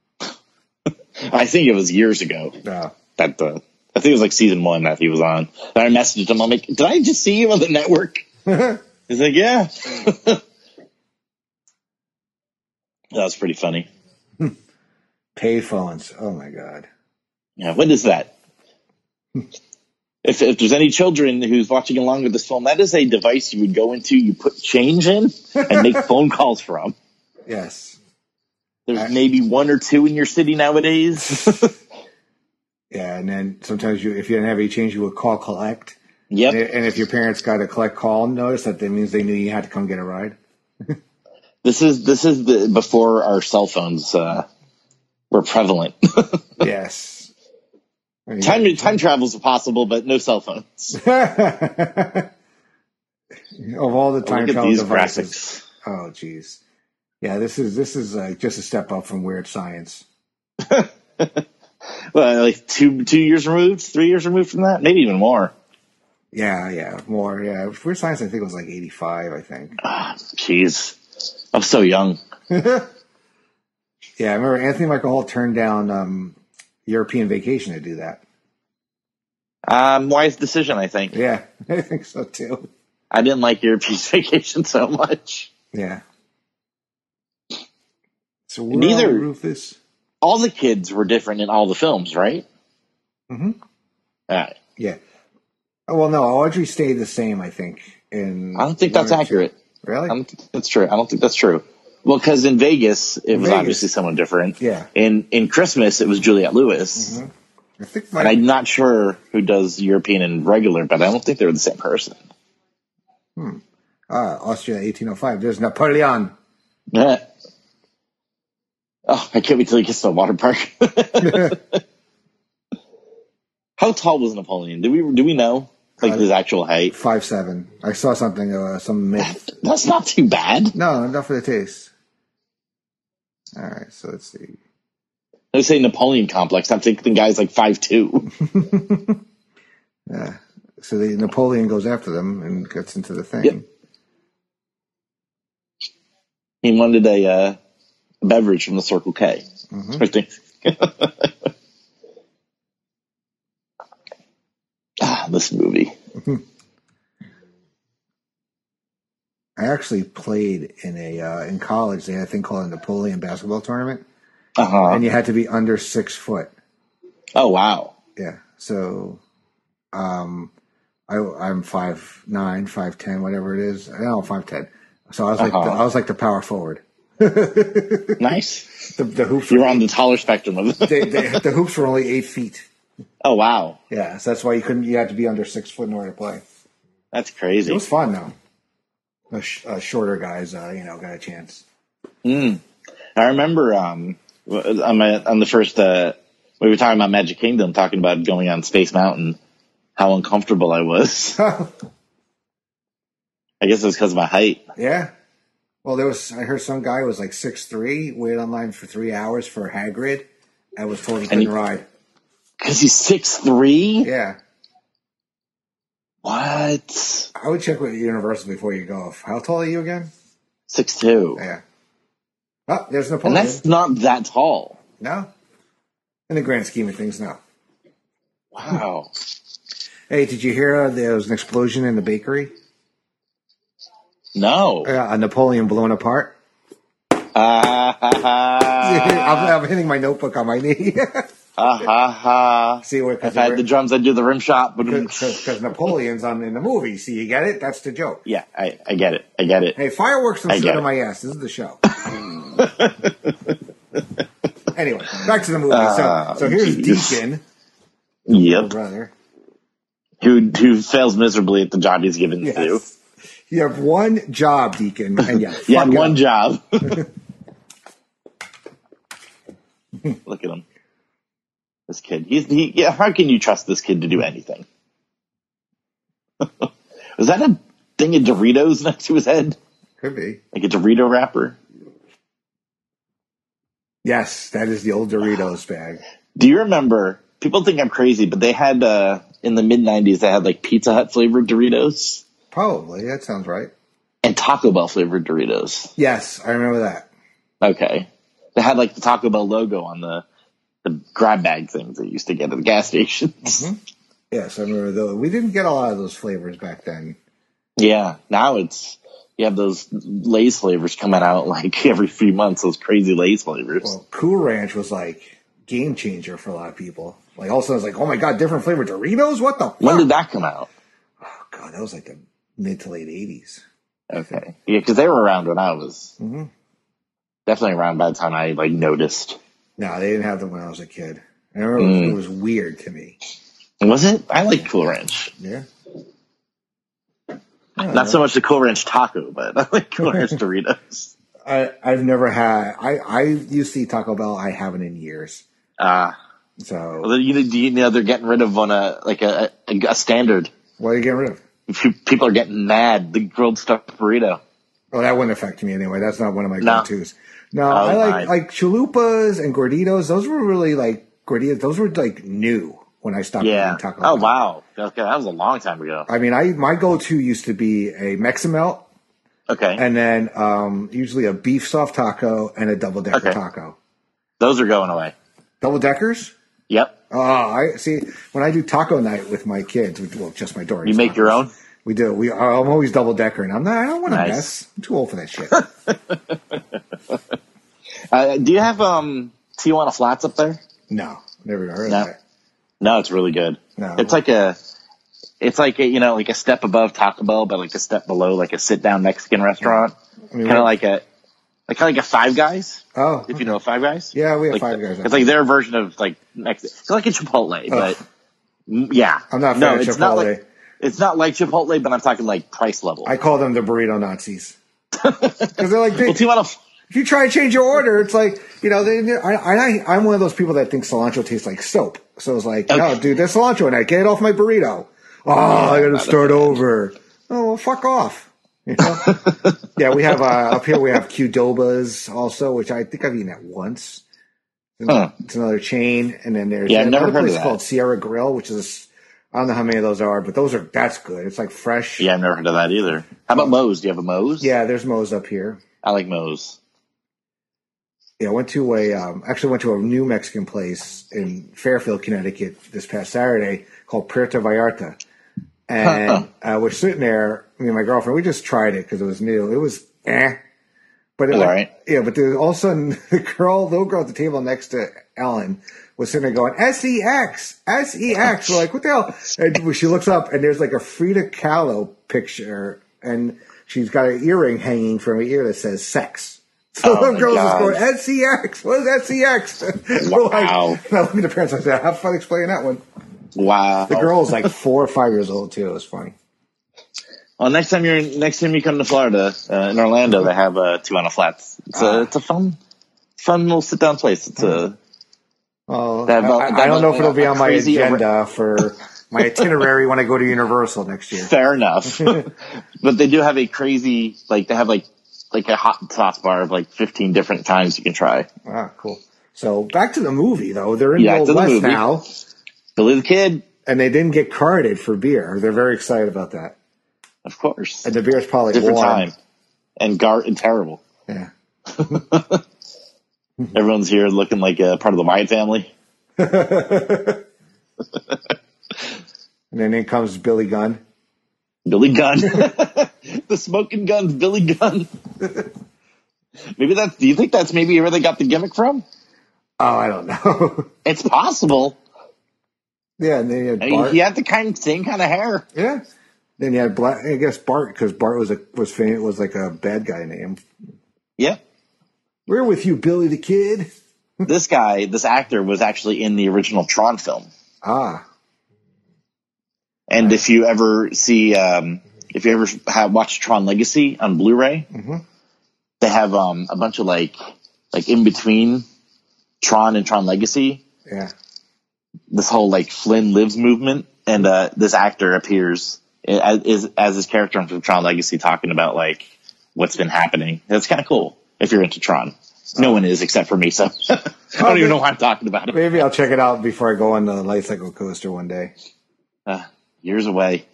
I think it was years ago. No. That uh, I think it was like season one that he was on. And I messaged him. I'm like, did I just see you on the network? He's like, yeah. That was pretty funny. Payphones. Oh my god. Yeah, what is that? if, if there's any children who's watching along with this film, that is a device you would go into, you put change in, and make phone calls from. Yes. There's I- maybe one or two in your city nowadays. Yeah, and then sometimes you, if you didn't have any change, you would call collect. Yep. And, and if your parents got a collect call notice, that, that means they knew you had to come get a ride. This is this is the before our cell phones uh, were prevalent. Yes. I mean, time time travel is possible, but no cell phones. of all the time Look at travel these devices. graphics. Oh, geez. Yeah, this is this is uh, just a step up from Weird Science. Well, like two two years removed, three years removed from that, maybe even more. Yeah, yeah, more. Yeah, Weird Science. I think it was like eighty-five. I think. Ah, jeez, I'm so young. Yeah, I remember Anthony Michael Hall turned down um, European Vacation to do that. Um, wise decision, I think. Yeah, I think so too. I didn't like European Vacation so much. Yeah. So we're Neither- all Rufus. All the kids were different in all the films, right? Mm-hmm. Uh, Yeah. Oh, well, no, Audrey stayed the same. I think. In I don't think one that's or two. accurate. Really? I don't think that's true. I don't think that's true. Well, because in Vegas, it was Vegas. obviously someone different. Yeah. In in Christmas, it was Juliette Lewis. Mm-hmm. I think my, and I'm not sure who does European and regular, but I don't think they were the same person. Hmm. Uh, Austria, eighteen oh five. There's Napoleon. Yeah. Oh, I can't wait till he gets to the water park. How tall was Napoleon? Do we do we know like uh, his actual height? Five seven. I saw something. Uh, some myth. That, that's not too bad. No, enough for the taste. All right, so let's see. I would say Napoleon complex. I'm thinking guy's like five two. Yeah. So the Napoleon goes after them and gets into the thing. Yep. He wanted a uh, beverage from the Circle K. Mm-hmm. I think. ah, this movie. I actually played in a uh, in college. They had a thing called a Napoleon basketball tournament, uh-huh. and you had to be under six foot. Oh wow! Yeah. So, um, I, I'm five nine, five ten, whatever it is. No, five ten. So I was like, uh-huh. the, I was like the power forward. Nice. The, the hoops. You're on the taller spectrum of it. they, they, the hoops were only eight feet. Oh wow! Yeah, so that's why you couldn't. You had to be under six foot in order to play. That's crazy. It was fun though. The sh- uh, shorter guys, uh, you know, got a chance. Mm. I remember um, on, my, on the first, uh, we were talking about Magic Kingdom, talking about going on Space Mountain, how uncomfortable I was. I guess it was because of my height. Yeah. Well, there was. I heard some guy was like six three, waited online for three hours for Hagrid, and was told he couldn't ride. Because he's six three? Yeah. What? I would check with Universal before you go. How tall are you again? six two. Yeah. Oh, there's Napoleon. And that's not that tall. No. In the grand scheme of things, no. Wow. Hey, did you hear uh, there was an explosion in the bakery? No. Uh, a Napoleon blown apart. Uh, I'm, I'm hitting my notebook on my knee. Ha ha ha. See what? If I had the drums, I'd do the rim shot. Because Napoleon's on in the movie. See, you get it? That's the joke. Yeah, I, I get it. I get it. Hey, fireworks and shit on my ass. This is the show. Anyway, back to the movie. Uh, so, so here's geez. Deacon. Yep. Brother. Who who fails miserably at the job he's given Yes. to. You have one job, Deacon, and yeah, you have fuck one up. job. Look at him. This kid. He's he. Yeah. How can you trust this kid to do anything? Was that a thing of Doritos next to his head? Could be. Like a Dorito wrapper? Yes, that is the old Doritos bag. Do you remember? People think I'm crazy, but they had uh, in the mid nineties. They had like Pizza Hut flavored Doritos. Probably. That sounds right. And Taco Bell flavored Doritos. Yes, I remember that. Okay. They had like the Taco Bell logo on the the grab bag things that you used to get at the gas stations. Mm-hmm. Yes, I remember those. We didn't get a lot of those flavors back then. Yeah. Now it's, you have those Lay's flavors coming out like every few months, those crazy Lay's flavors. Well, Cool Ranch was like game changer for a lot of people. Like all of a sudden it's like, oh my God, different flavored Doritos? What the fuck? When did that come out? Oh God, that was like the mid to late eighties. Okay. Yeah, because they were around when I was mm-hmm. definitely around by the time I like noticed. No, they didn't have them when I was a kid. I remember mm. it, was, it was weird to me. Was it? I like Cool Ranch. Yeah. Not know. so much the Cool Ranch taco, but I like Cool Ranch Doritos. I, I've never had, I, I used to eat Taco Bell. I haven't in years. Ah. Uh, so. Well, you, you know, they're getting rid of one, a, like a, a, a standard. What are you getting rid of? People are getting mad. The grilled stuffed burrito. Oh, that wouldn't affect me anyway. That's not one of my no. go-tos. No, oh, I like, my. like chalupas and gorditos. Those were really like, gorditos, those were like new when I stopped yeah. eating Taco Bell. Oh, wow. Okay, that was a long time ago. I mean, I, my go-to used to be a Mexamelt. Okay. And then, um, usually a beef soft taco and a double decker okay. taco. Those are going away. Double deckers? Yep. Oh, I see. When I do taco night with my kids, well, just my daughter. You make tacos. Your own? We do. We. I'm always double decker, and I'm not. I don't want to nice. mess. I'm too old for that shit. uh, do you have um Tijuana Flats up there? No, never heard no. of that. No, it's really good. No, it's like a, it's like a, you know, like a step above Taco Bell, but like a step below, like a sit down Mexican restaurant. I mean, kind of like a. like kind of like a Five Guys. Oh, if okay. you know Five Guys. Yeah, we have like, Five Guys. It's like their version of like Mexican. It's like a Chipotle, but yeah, I'm not a fan no, of it's Chipotle. not like it's not like Chipotle, but I'm talking like price level. I call them the burrito Nazis because they're like they, well, two out of. If you try to change your order, it's like, you know, they, I, I, I'm one of those people that think cilantro tastes like soap. So it's like, okay. No, dude, there's cilantro in that. Get it off my burrito. Oh, I got to start over. Oh, well, fuck off. You know? Yeah, we have, uh, up here we have Qdoba's also, which I think I've eaten at once. Huh. It's another chain. And then there's yeah, I've never another heard place of that. called Sierra Grill, which is, I don't know how many of those are, but those are, that's good. It's like fresh. Yeah, I've never heard of that either. How about Moe's? Do you have a Moe's? Yeah, there's Moe's up here. I like Moe's. Yeah, I went to a um, actually went to a new Mexican place in Fairfield, Connecticut this past Saturday called Puerto Vallarta, and uh, we're sitting there. Me and my girlfriend, we just tried it because it was new. It was eh, but it, all like, right. Yeah, but there, all of a sudden the girl, little girl at the table next to Ellen, was sitting there going S E X, S E X. We're like, what the hell? And she looks up and there's like a Frida Kahlo picture, and she's got an earring hanging from her ear that says "sex." So oh the girls God. just going, S C X, what is S C X? Wow. Like, I look at the parents, I said, have fun explaining that one. Wow. The girl was like four or five years old, too. It was funny. Well, next time you're next time you come to Florida, uh, in Orlando, they have uh, Tijuana Flats. It's a, uh, it's a fun, fun little sit down place. It's a. Well, have, I, I don't know if it'll be on my agenda over- for my itinerary when I go to Universal next year. Fair enough. But they do have a crazy, like, they have like, like a hot sauce bar of like fifteen different times you can try. Ah, cool. So back to the movie, though. They're in Yeah, the to Old the West movie. now. Billy the Kid. And they didn't get carded for beer. They're very excited about that. Of course. And the beer's probably Different warm. time. And gar and terrible. Yeah. Everyone's here looking like a part of the Wyatt family. And then in comes Billy Gunn. Billy Gunn. The smoking guns, Billy Gunn. Maybe that's, do you think that's maybe where they got the gimmick from? Oh, I don't know. It's possible. Yeah, and then you had I mean, Bart. he had the kind, same kind of hair. Yeah. Then you had Black, I guess Bart, because Bart was a was famous, was like a bad guy name. Yeah. We're with you, Billy the Kid. This guy, this actor, was actually in the original Tron film. Ah. And if you ever see, um, if you ever have watched Tron Legacy on Blu-ray, mm-hmm. they have um, a bunch of like, like in between Tron and Tron Legacy. Yeah. This whole like Flynn Lives movement, and uh, this actor appears as, is, as his character from Tron Legacy, talking about like what's been happening. That's kind of cool if you're into Tron. No one is except for me, so I don't even know why I'm talking about it. Maybe I'll check it out before I go on the light cycle coaster one day. Uh, years away.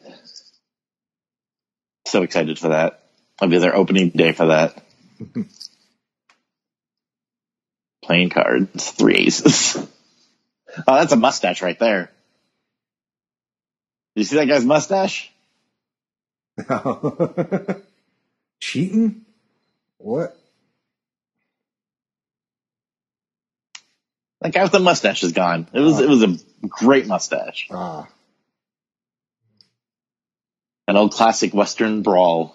So excited for that. I'll be there opening day for that. Playing cards, three aces. Oh, that's a mustache right there. Did you see that guy's mustache? Cheating? What? That guy with the mustache is gone. It was oh. it was a great mustache. Ah. An old classic Western brawl.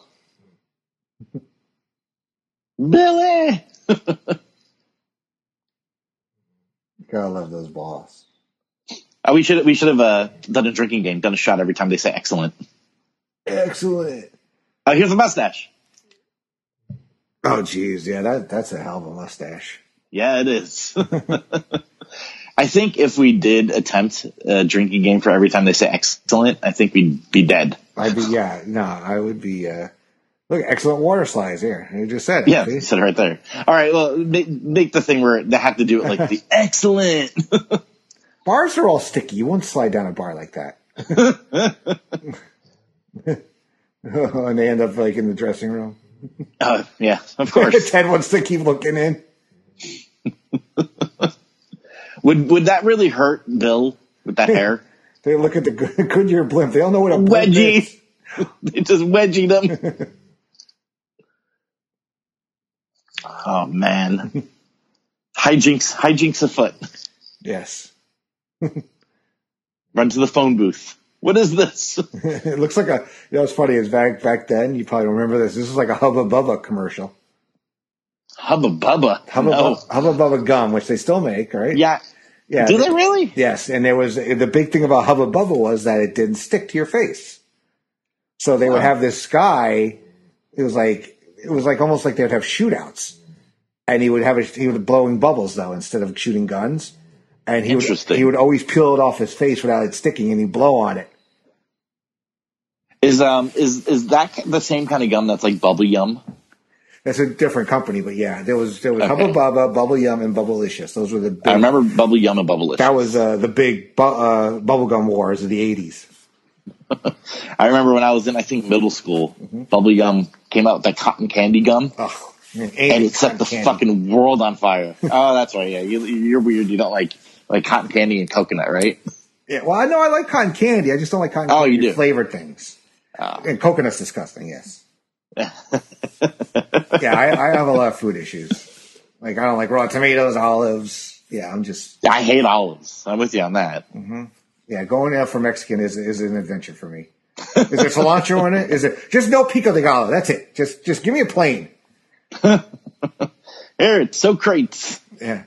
Billy! Gotta love those balls. Oh, we should we should have uh, done a drinking game, done a shot every time they say excellent. Excellent. Oh, here's a mustache. Oh, geez. Yeah, that that's a hell of a mustache. Yeah, it is. I think if we did attempt a drinking game for every time they say excellent, I think we'd be dead. I'd be, yeah, no, I would be, uh, look, excellent water slides here. You just said it. Yeah, see? said it right there. All right, well, make, make the thing where they have to do it like the excellent. Bars are all sticky. You won't slide down a bar like that. And they end up like in the dressing room. Uh, yeah, of course. Ted wants to keep looking in. Would would that really hurt Bill with that hair? They look at the Goodyear blimp. They all know what a blimp Wedgie. is. They just wedgie them. Oh man, hijinks, hijinks afoot. Yes. Run to the phone booth. What is this? It looks like a. You know, what's funny is back back then. You probably don't remember this. This is like a Hubba Bubba commercial. Hubba Bubba. Hubba, no. Bu- Hubba Bubba gum, which they still make, right? Yeah. Yeah. Do they really? Yes. And there was the big thing about Hubba Bubba was that it didn't stick to your face. So they would have this guy. It was like it was like almost like they would have shootouts, and he would have a, he would blowing bubbles though instead of shooting guns, and he would he would always peel it off his face without it sticking, and he'd blow on it. Is um is is that the same kind of gum that's like Bubble Yum? That's a different company, but yeah, there was there was Okay. Hubba Bubba, Bubble Yum, and Bubblicious. Those were the big, I remember Bubble Yum and Bubblicious. that was uh, the big bu- uh, bubblegum wars of the eighties. I remember when I was in, I think, middle school, mm-hmm. Bubble Yum came out with that cotton candy gum, oh, man, and it set the candy. fucking world on fire. Oh, that's right. Yeah, you, you're weird. You don't like like cotton candy and coconut, right? Yeah. Well, I know I like cotton candy. I just don't like cotton oh, candy you do. flavored things. Oh. And coconut's disgusting. Yes. yeah, I, I have a lot of food issues. Like I don't like raw tomatoes, olives. Yeah, I'm just. I hate olives. I'm with you on that. Mm-hmm. Yeah, going out for Mexican is is an adventure for me. Is there cilantro in it? Is it just no pico de gallo? That's it. Just just give me a plain. Here, it's so crates. Yeah.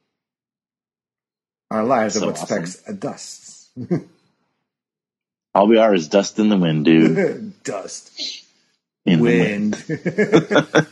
Our lives so are what awesome. specks of dust. All we are is dust in the wind, dude. Dust. In wind. The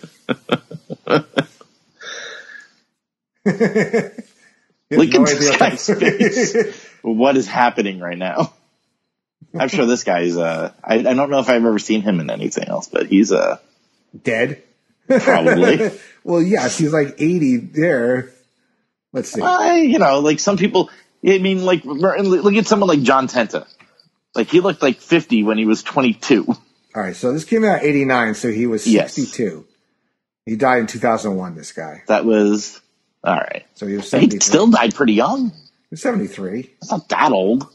wind. Look no at this guy's face. What is happening right now? I'm sure this guy's, uh, I, I don't know if I've ever seen him in anything else, but he's, uh, dead. Probably. Well, yes, he's like eighty there. Let's see. Uh, you know, like some people, I mean, like, look at someone like John Tenta. Like, he looked like fifty when he was twenty-two. All right, so this came out eighty-nine, so he was sixty-two. Yes. He died in two thousand one, this guy. That was, all right. So he was seventy-three. He still died pretty young. He was seventy-three. That's not that old.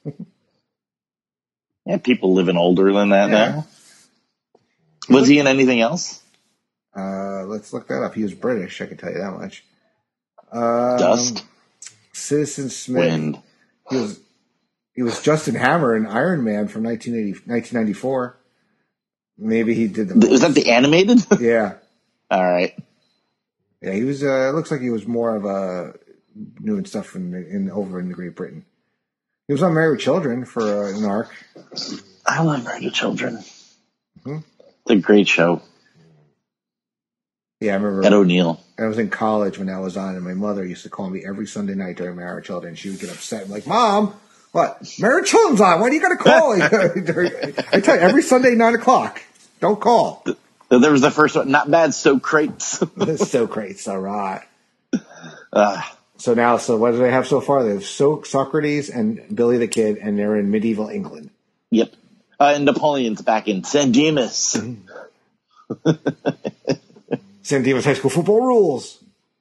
Yeah, people living older than that yeah. now. Was he in anything else? Uh, let's look that up. He was British, I can tell you that much. Um, Dust. Citizen Smith. Wind. He was he was Justin Hammer in Iron Man from nineteen ninety-four. Maybe he did the. Was that the animated? Yeah. All right. Yeah, he was. Uh, it looks like he was more of a doing stuff in, in over in Great Britain. He was on Married with Children for uh, an arc. I love Married with Children. Mm-hmm. It's a great show. Yeah, I remember. Ed O'Neill. I was in college when that was on, and my mother used to call me every Sunday night during Married with Children. She would get upset. I'm like, Mom, what? Married with Children's on. Why do you got to call? I tell you, every Sunday, nine o'clock. Don't call. There was the first one. Not bad. So crates. So crates. All right. Uh, so now, so what do they have so far? They have so- Socrates and Billy the Kid, and they're in medieval England. Yep. Uh, and Napoleon's back in San Dimas. San Dimas High School football rules.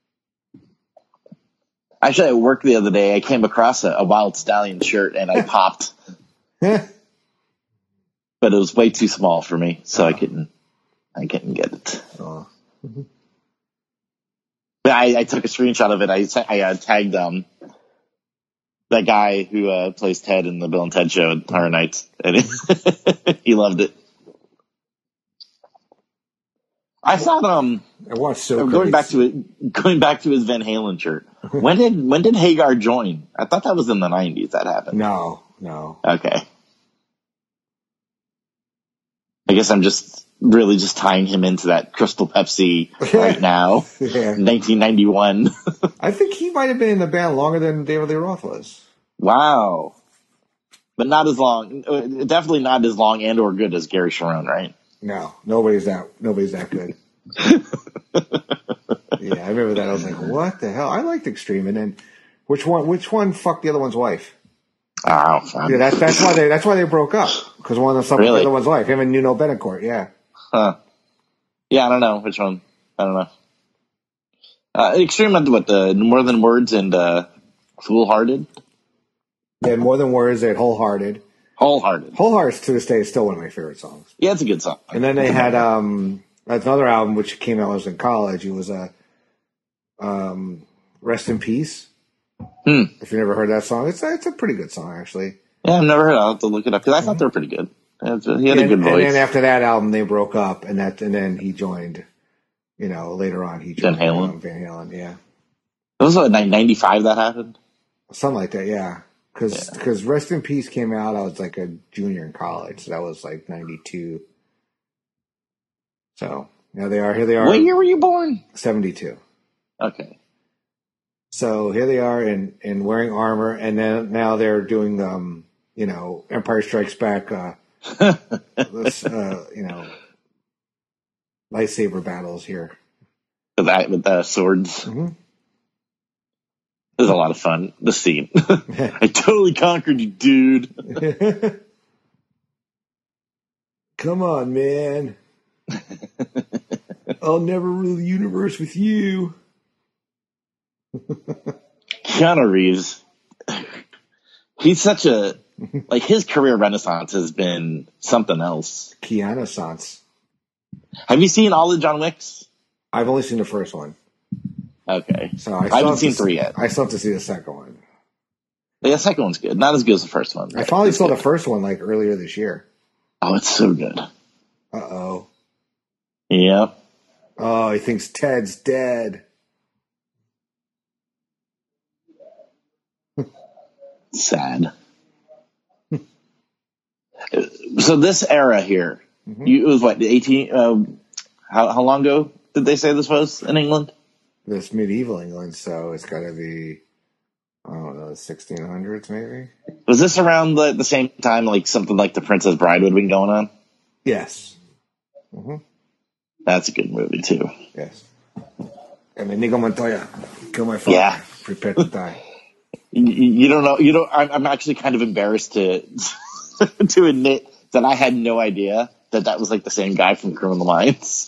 Actually, at work the other day, I came across a, a Wild Stallion shirt, and I popped. But it was way too small for me, so oh. I couldn't. I couldn't get it. Oh. Mm-hmm. But I, I took a screenshot of it. I, I uh, tagged um that guy who uh, plays Ted in the Bill and Ted Show at Horror Nights, and it, he loved it. I thought um I watched so going back to it, going back to his Van Halen shirt. When did when did Hagar join? I thought that was in the nineties. That happened. No, no. Okay. I guess I'm just really just tying him into that Crystal Pepsi right now. Yeah. nineteen ninety-one. I think he might have been in the band longer than David Lee Roth was. Wow. But not as long. Definitely not as long and or good as Gary Cherone, right? No, nobody's that. Nobody's that good. Yeah, I remember that. I was like, "What the hell?" I liked Extreme, and then which one? Which one fucked the other one's wife? Oh, yeah, that's that's why they that's why they broke up, because one of them fucked really? the other one's wife. Him and Nuno Betancourt. Yeah. Huh. Yeah, I don't know which one. I don't know. Uh, Extreme had what the More Than Words and uh, Foolhearted. They had More Than Words. They had Wholehearted. Wholehearted. Wholehearted to this day is still one of my favorite songs. Yeah, it's a good song. And then they had um another album which came out when I was in college. It was a uh, um Rest in Peace. Hmm. If you never heard that song, it's a, it's a pretty good song actually. Yeah, I've never heard it. I'll have to look it up because I thought they were pretty good. He had a and, good voice. And then after that album, they broke up, and that and then he joined you know, later on he Van joined Halen. Van Halen, yeah. It was like ninety-five that happened? Something like that, yeah. Because Yeah. because Rest in Peace came out, I was like a junior in college. So that was like ninety-two. So, now they are. Here they are. What year were you born? seventy-two. Okay. So here they are in, in wearing armor, and then now they're doing, um, you know, Empire Strikes Back, uh, this, uh, you know, lightsaber battles here. With, that, with the swords. Mm-hmm. It was a lot of fun. The scene. I totally conquered you, dude. Come on, man. I'll never rule the universe with you. Keanu Reeves. He's such a, like, his career renaissance has been something else. Keanu Sans. Have you seen all the John Wicks? I've only seen the first one. Okay. So I, I still haven't have seen to, three yet. I still have to see the second one. The second one's good. Not as good as the first one. I finally It's saw good. the first one like earlier this year. Oh, it's so good. Uh-oh. Yep. Oh, he thinks Ted's dead. Sad. So this era here, Mm-hmm. you, it was what, eighteen, uh, how, how long ago did they say this was in England? This medieval England, so it's got to be, I don't know, sixteen hundreds maybe? Was this around the, the same time like something like The Princess Bride would have been going on? Yes. Mm-hmm. That's a good movie too. Yes. And Inigo Montoya, kill my father. Yeah. Prepare to die. You, you don't know, you don't, I'm, I'm actually kind of embarrassed to, to admit that I had no idea that that was like the same guy from Criminal Minds.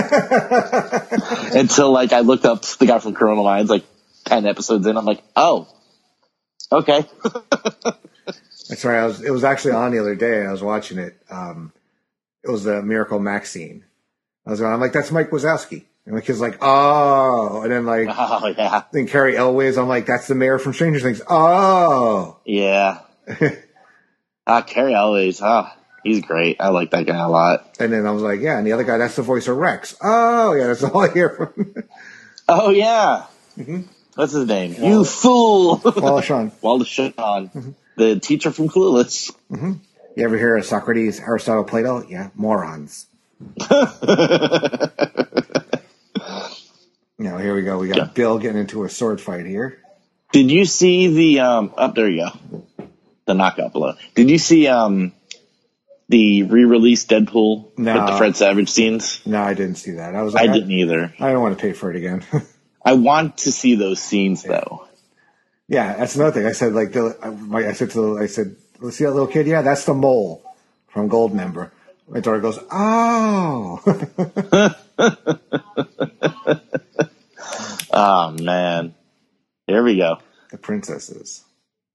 Until like I looked up the guy from Criminal Minds like ten episodes in. I'm like, oh, okay. That's right. I was. It was actually on the other day. I was watching it. Um, it was the Miracle Maxine. I was going. I'm like, that's Mike Wazowski. And my kid's like, oh. And then like, Oh yeah, then Carrie Elways. I'm like, that's the mayor from Stranger Things. Oh. yeah. Ah, Carrie Elways. Ah, he's great. I like that guy a lot. And then I was like, yeah. And the other guy, that's the voice of Rex. Oh yeah, that's all I hear from. Oh yeah. Mm-hmm. What's his name? Wallace. You fool. Wallace Shawn. Wallace Shawn. Mm-hmm. The teacher from Clueless. Mm-hmm. You ever hear of Socrates, Aristotle, Plato? Yeah, morons. Now here we go. We got yeah. Bill getting into a sword fight here. Did you see the um? Up oh, there you go. The knockout below. Did you see um the re-released Deadpool no. with the Fred Savage scenes? No, I didn't see that. I was. Like, I didn't either. I don't want to pay for it again. I want to see those scenes yeah. though. Yeah, that's another thing. I said like the, I, I said to the, I said, let's see that little kid. Yeah, that's the mole from Goldmember. My daughter goes, oh. Oh man, here we go. The princesses.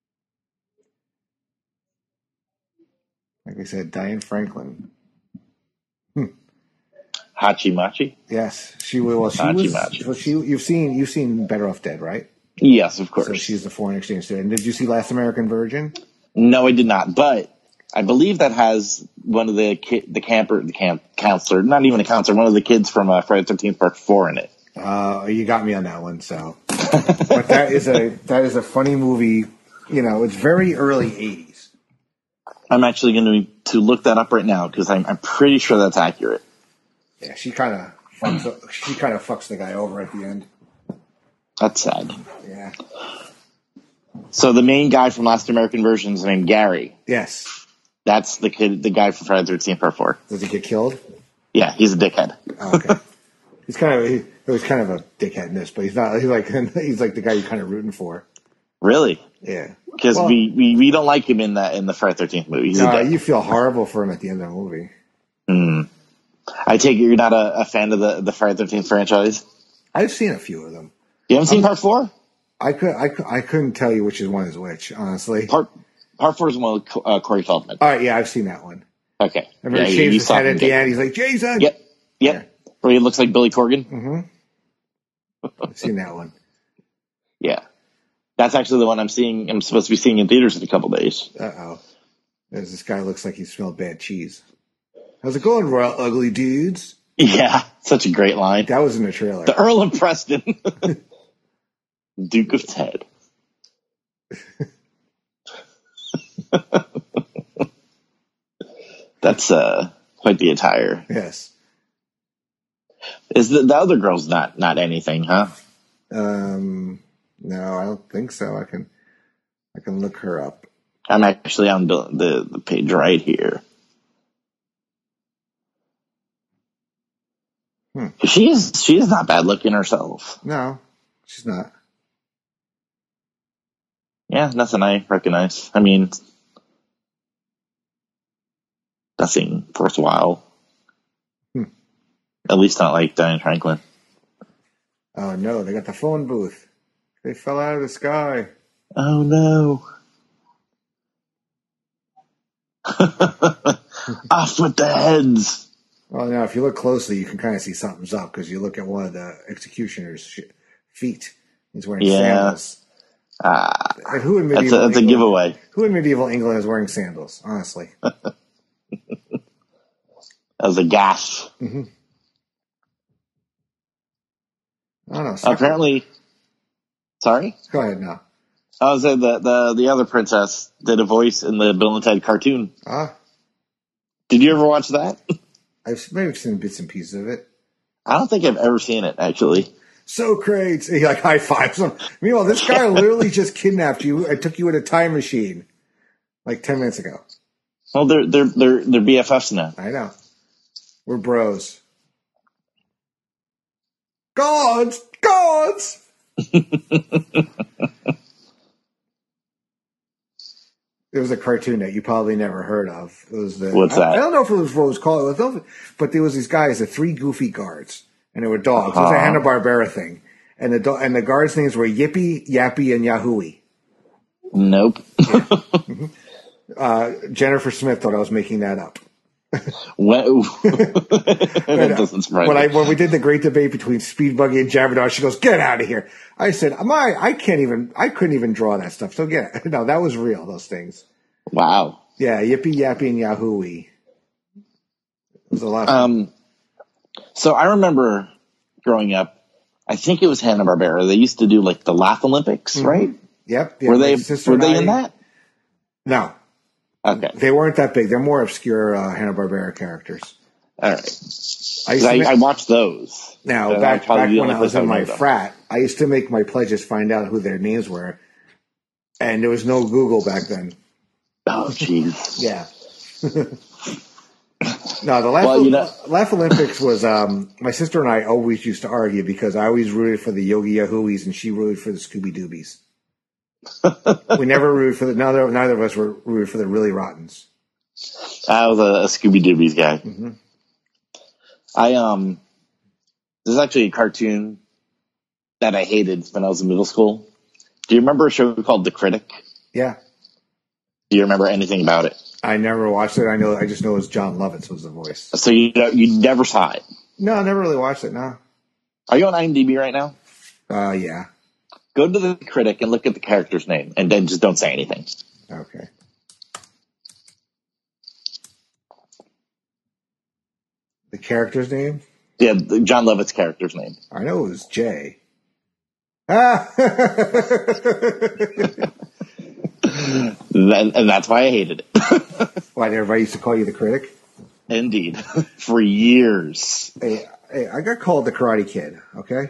Like I said, Diane Franklin. Hmm. Hachi Machi. Yes, she will. Well, she Hachi was. Machi. So she, you've seen, you've seen Better Off Dead, right? Yes, of course. So she's the foreign exchange student. Did you see Last American Virgin? No, I did not. But I believe that has one of the ki- the camper, the camp counselor, not even a counselor, one of the kids from uh, Friday the thirteenth Part Four in it. Uh, you got me on that one. So, but that is a that is a funny movie. You know, it's very early eighties. I'm actually going to to look that up right now because I'm I'm pretty sure that's accurate. Yeah, she kind of fucks. She kind of fucks the guy over at the end. That's sad. Yeah. So the main guy from Last American Virgin is named Gary. Yes. That's the kid, the guy from Friday the thirteenth Part Four. Does he get killed? Yeah, he's a dickhead. Oh, okay. He's kind of he, he was kind of a dickhead in this, but he's not. He's like he's like the guy you're kind of rooting for. Really? Yeah. Because well, we, we, we don't like him in that in the Friday the thirteenth movie. He's no, a dick. You feel horrible for him at the end of the movie. Hmm. I take it you're not a, a fan of the the Friday the thirteenth franchise. I've seen a few of them. You haven't seen um, Part Four? I could I, I couldn't tell you which is one is which, honestly. Part Part Four is one with uh, Corey Feldman. All right, yeah, I've seen that one. Okay. Remember yeah, he shaves his head at the end. He's like, Jason. Yep. Yep. Yeah. Where he looks like Billy Corgan. Mm-hmm. I've seen that one. Yeah. That's actually the one I'm seeing. I'm supposed to be seeing in theaters in a couple days. Uh oh. This guy looks like he smelled bad cheese. How's it going, Royal Ugly Dudes? Yeah, such a great line. That was in the trailer. The Earl of Preston. Duke of Ted. That's uh, quite the attire. Yes. Is the, the other girl's not not anything, huh? Um, no, I don't think so. I can I can look her up. I'm actually on the the, the page right here. Hmm. She is she is not bad looking herself. No, she's not. Yeah, nothing I recognize. I mean, nothing worthwhile. Hmm. At least not like Diane Franklin. Oh no, they got the phone booth. They fell out of the sky. Oh no. Off with the heads. Well, now if you look closely, you can kind of see something's up because you look at one of the executioner's sh- feet. He's wearing Yeah. sandals. Ah, And who in that's medieval a, that's a England, giveaway. Who in medieval England is wearing sandals? Honestly, That was a gaff. mm-hmm. I don't know. Sucker. Apparently, sorry? Go ahead now. I was saying the, the the other princess did a voice in the Bill and Ted cartoon. Ah, Did you ever watch that? I've maybe seen bits and pieces of it. I don't think I've ever seen it, actually. So great. He like high fives him. Meanwhile, this guy literally just kidnapped you and took you in a time machine like ten minutes ago. Well, they're they're they're they're B F Fs now. I know. We're bros. Gods! Gods! There was a cartoon that you probably never heard of. It was the What's that? I, I don't know if it was what it was called, it was, but there was these guys, the three goofy guards, and they were dogs. Uh-huh. It was a Hanna-Barbera thing, and the do- and the guards' names were Yippee, Yappy, and Yahooey. Nope. Uh, Jennifer Smith thought I was making that up. When, that doesn't surprise when me. I when we did the great debate between Speed Buggy and Jabberdaw, she goes, "Get out of here!" I said, "My, I can't even, I couldn't even draw that stuff." So get it. No, that was real. Those things. Wow. Yeah, Yippee, Yappy, and Yahooey. It was a lot. Of Um. So I remember growing up. I think it was Hanna Barbera. They used to do like the Laugh Olympics, Mm-hmm. right? Yep. Yeah, were my they sister were and they I- in that? No, Okay. they weren't that big. They're more obscure uh, Hanna Barbera characters. All right. I used 'Cause to I, make- I watched those. now And back that's probably back the when only I was place in know my them. frat, I used to make my pledges find out who their names were, and there was no Google back then. Oh, jeez. Yeah. No, the Laugh, Well, you know- Laugh Olympics was, um, my sister and I always used to argue because I always rooted for the Yogi Yahooies and she rooted for the Scooby Doobies. We never rooted for the, neither, neither of us were rooted for the really rottens. I was a, a Scooby Doobies guy. Mm-hmm. I um, there's actually a cartoon that I hated when I was in middle school. Do you remember a show called The Critic? Yeah. Do you remember anything about it? I never watched it. I know, I just know it was John Lovitz was the voice. So you you never saw it. No, I never really watched it, no. Are you on IMDb right now? Uh, yeah. Go to The Critic and look at the character's name, and then just don't say anything. Okay. The character's name? Yeah, the- John Lovett's character's name. I know it was Jay. Ah! That, and that's why I hated it. Why, everybody used to call you the critic? Indeed. For years. Hey, hey, I got called the Karate Kid, okay?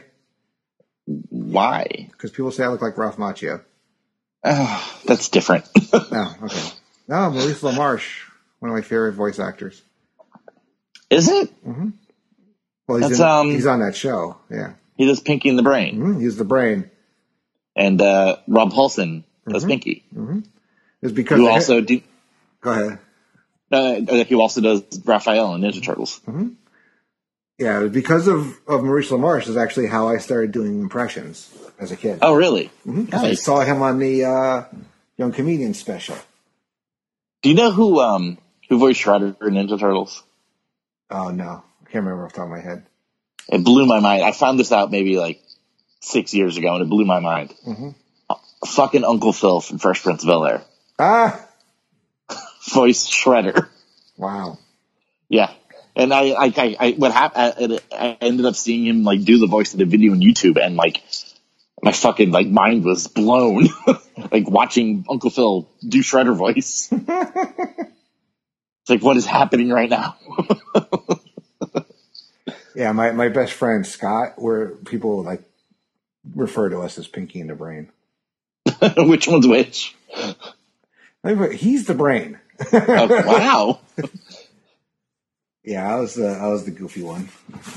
Why? Because people say I look like Ralph Macchio. Oh, that's different. No, okay. No, Maurice LaMarche, one of my favorite voice actors. Is it? Well, he's, That's, in, um, he's on that show, yeah. He does Pinky and the Brain. hmm He's the brain. And uh, Rob Paulson does Mm-hmm. Pinky. It's because Who they- also do, Go ahead. uh, who also does Raphael and Ninja Turtles. Yeah, it was because of, of Maurice LaMarche is actually how I started doing impressions as a kid. Oh, really? 'Cause I Nice. saw him on the uh, Young Comedian special. Do you know who um who voiced Shredder in Ninja Turtles? Oh, no. I can't remember off the top of my head. It blew my mind. I found this out maybe like six years ago, and it blew my mind. Mm-hmm. Uh, fucking Uncle Phil from Fresh Prince of Bel-Air Ah! voiced Shredder. Wow. Yeah, And I, I, I, I what happened? I ended up seeing him like do the voice of the video on YouTube, and like my fucking like mind was blown, like watching Uncle Phil do Shredder voice. It's like, what is happening right now? Yeah, my, my best friend Scott, where people like refer to us as Pinky and the Brain. Which one's which? He's the brain. Oh, wow. Yeah, I was the I was the goofy one.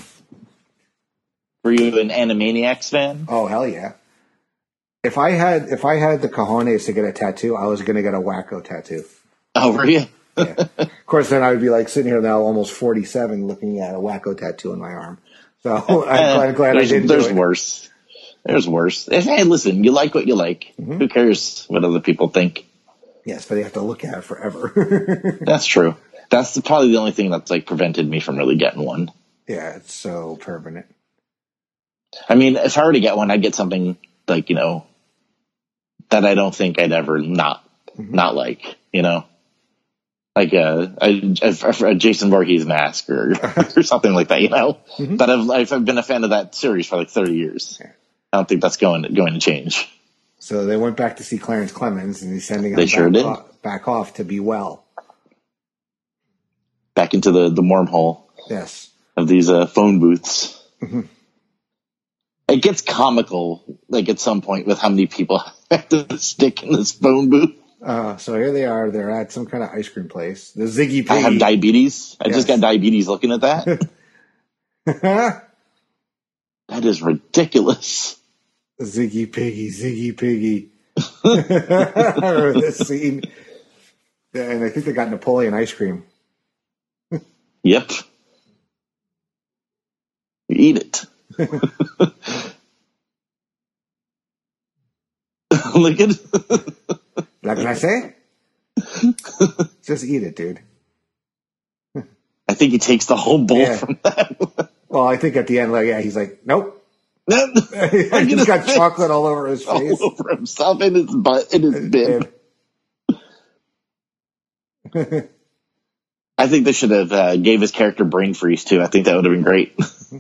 Were you an Animaniacs fan? Oh, hell yeah! If I had if I had the cojones to get a tattoo, I was going to get a Wacko tattoo. Oh, were you? Yeah. Of course, then I would be like sitting here now, almost forty-seven, looking at a Wacko tattoo on my arm. So I'm glad, I'm glad I didn't There's do it. worse. There's worse. Hey, listen, you like what you like. Mm-hmm. Who cares what other people think? Yes, but you have to look at it forever. That's true. That's the, probably the only thing that's like prevented me from really getting one. Yeah, it's so permanent. I mean, if I were to get one, I'd get something like, you know, that I don't think I'd ever not mm-hmm. not like, you know, like a, a, a, a Jason Voorhees mask or, or something like that, you know. Mm-hmm. But I've I've been a fan of that series for like thirty years. Okay. I don't think that's going going to change. So they went back to see Clarence Clemens, and he's sending him they back, sure did. Off, back off to be well. Back into the, the wormhole. Yes. Of these uh, phone booths. Mm-hmm. It gets comical, like at some point, with how many people have to stick in this phone booth. Uh, so here they are. They're at some kind of ice cream place. The Ziggy Piggy. I have diabetes. I yes. just got diabetes looking at that. That is ridiculous. Ziggy Piggy, Ziggy Piggy. I remember this scene. And I think they got Napoleon ice cream. Yep. Eat it. Look at Like I say? Just eat it, dude. I think he takes the whole bowl yeah. from that. Well, I think at the end, like, yeah, he's like, nope. He's got face. Chocolate all over his face. All over himself, in his butt, in his bib. I think they should have uh, gave his character brain freeze, too. I think that would have been great.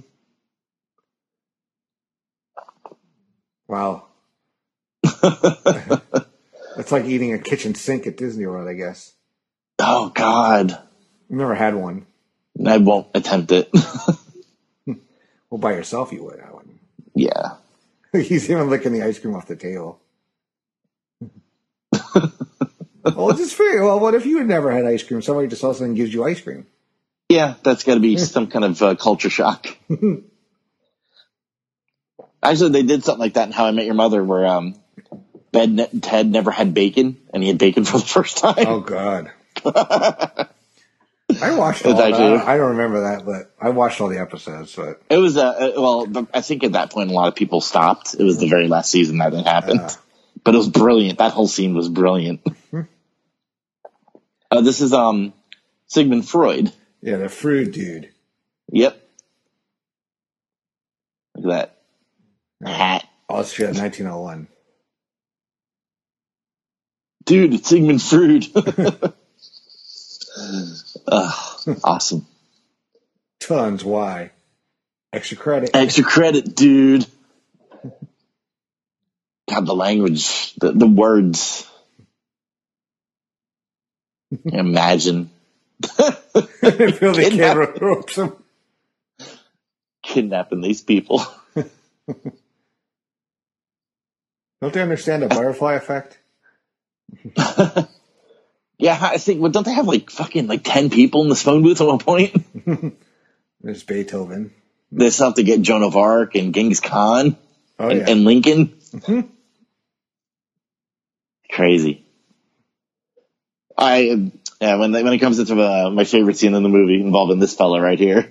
Wow. It's like eating a kitchen sink at Disney World, I guess. Oh, God. I've never had one. I won't attempt it. Well, by yourself you would, I wouldn't. Yeah. He's even licking the ice cream off the table. Well, just figure, well, what if you had never had ice cream? Somebody just all of a sudden gives you ice cream. Yeah, that's got to be some kind of uh, culture shock. Actually, they did something like that in How I Met Your Mother, where um, Ted, ne- Ted never had bacon, and he had bacon for the first time. Oh, God. I watched all that. I don't remember that, but I watched all the episodes. But it was, uh, well, I think at that point a lot of people stopped. It was the very last season that it happened. Uh, but it was brilliant. That whole scene was brilliant. uh, this is um, Sigmund Freud. Yeah, the Freud dude. Yep. Look at that. Hat. Austria, nineteen oh one. Dude, it's Sigmund Freud. uh, awesome. Tons. Why? Extra credit. Extra credit, dude. God, the language, the, the words. Imagine. I feel the camera ropes him. Kidnapping these people. Don't they understand the butterfly effect? Yeah, I think, well, don't they have like fucking like ten people in this phone booth at one point? There's Beethoven. They still have to get Joan of Arc and Genghis Khan oh, and, yeah. and Lincoln. Mm-hmm. Crazy. I, yeah, when, when it comes into uh, my favorite scene in the movie involving this fella right here.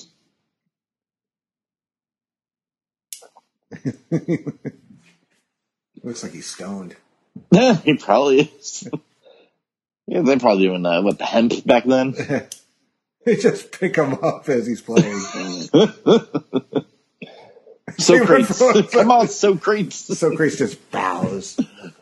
Looks like he's stoned. Yeah, he probably is. Yeah, they're probably doing uh, what, the hemp back then. They just pick him up as he's playing. So Socrates, come on, Socrates. Socrates just bows.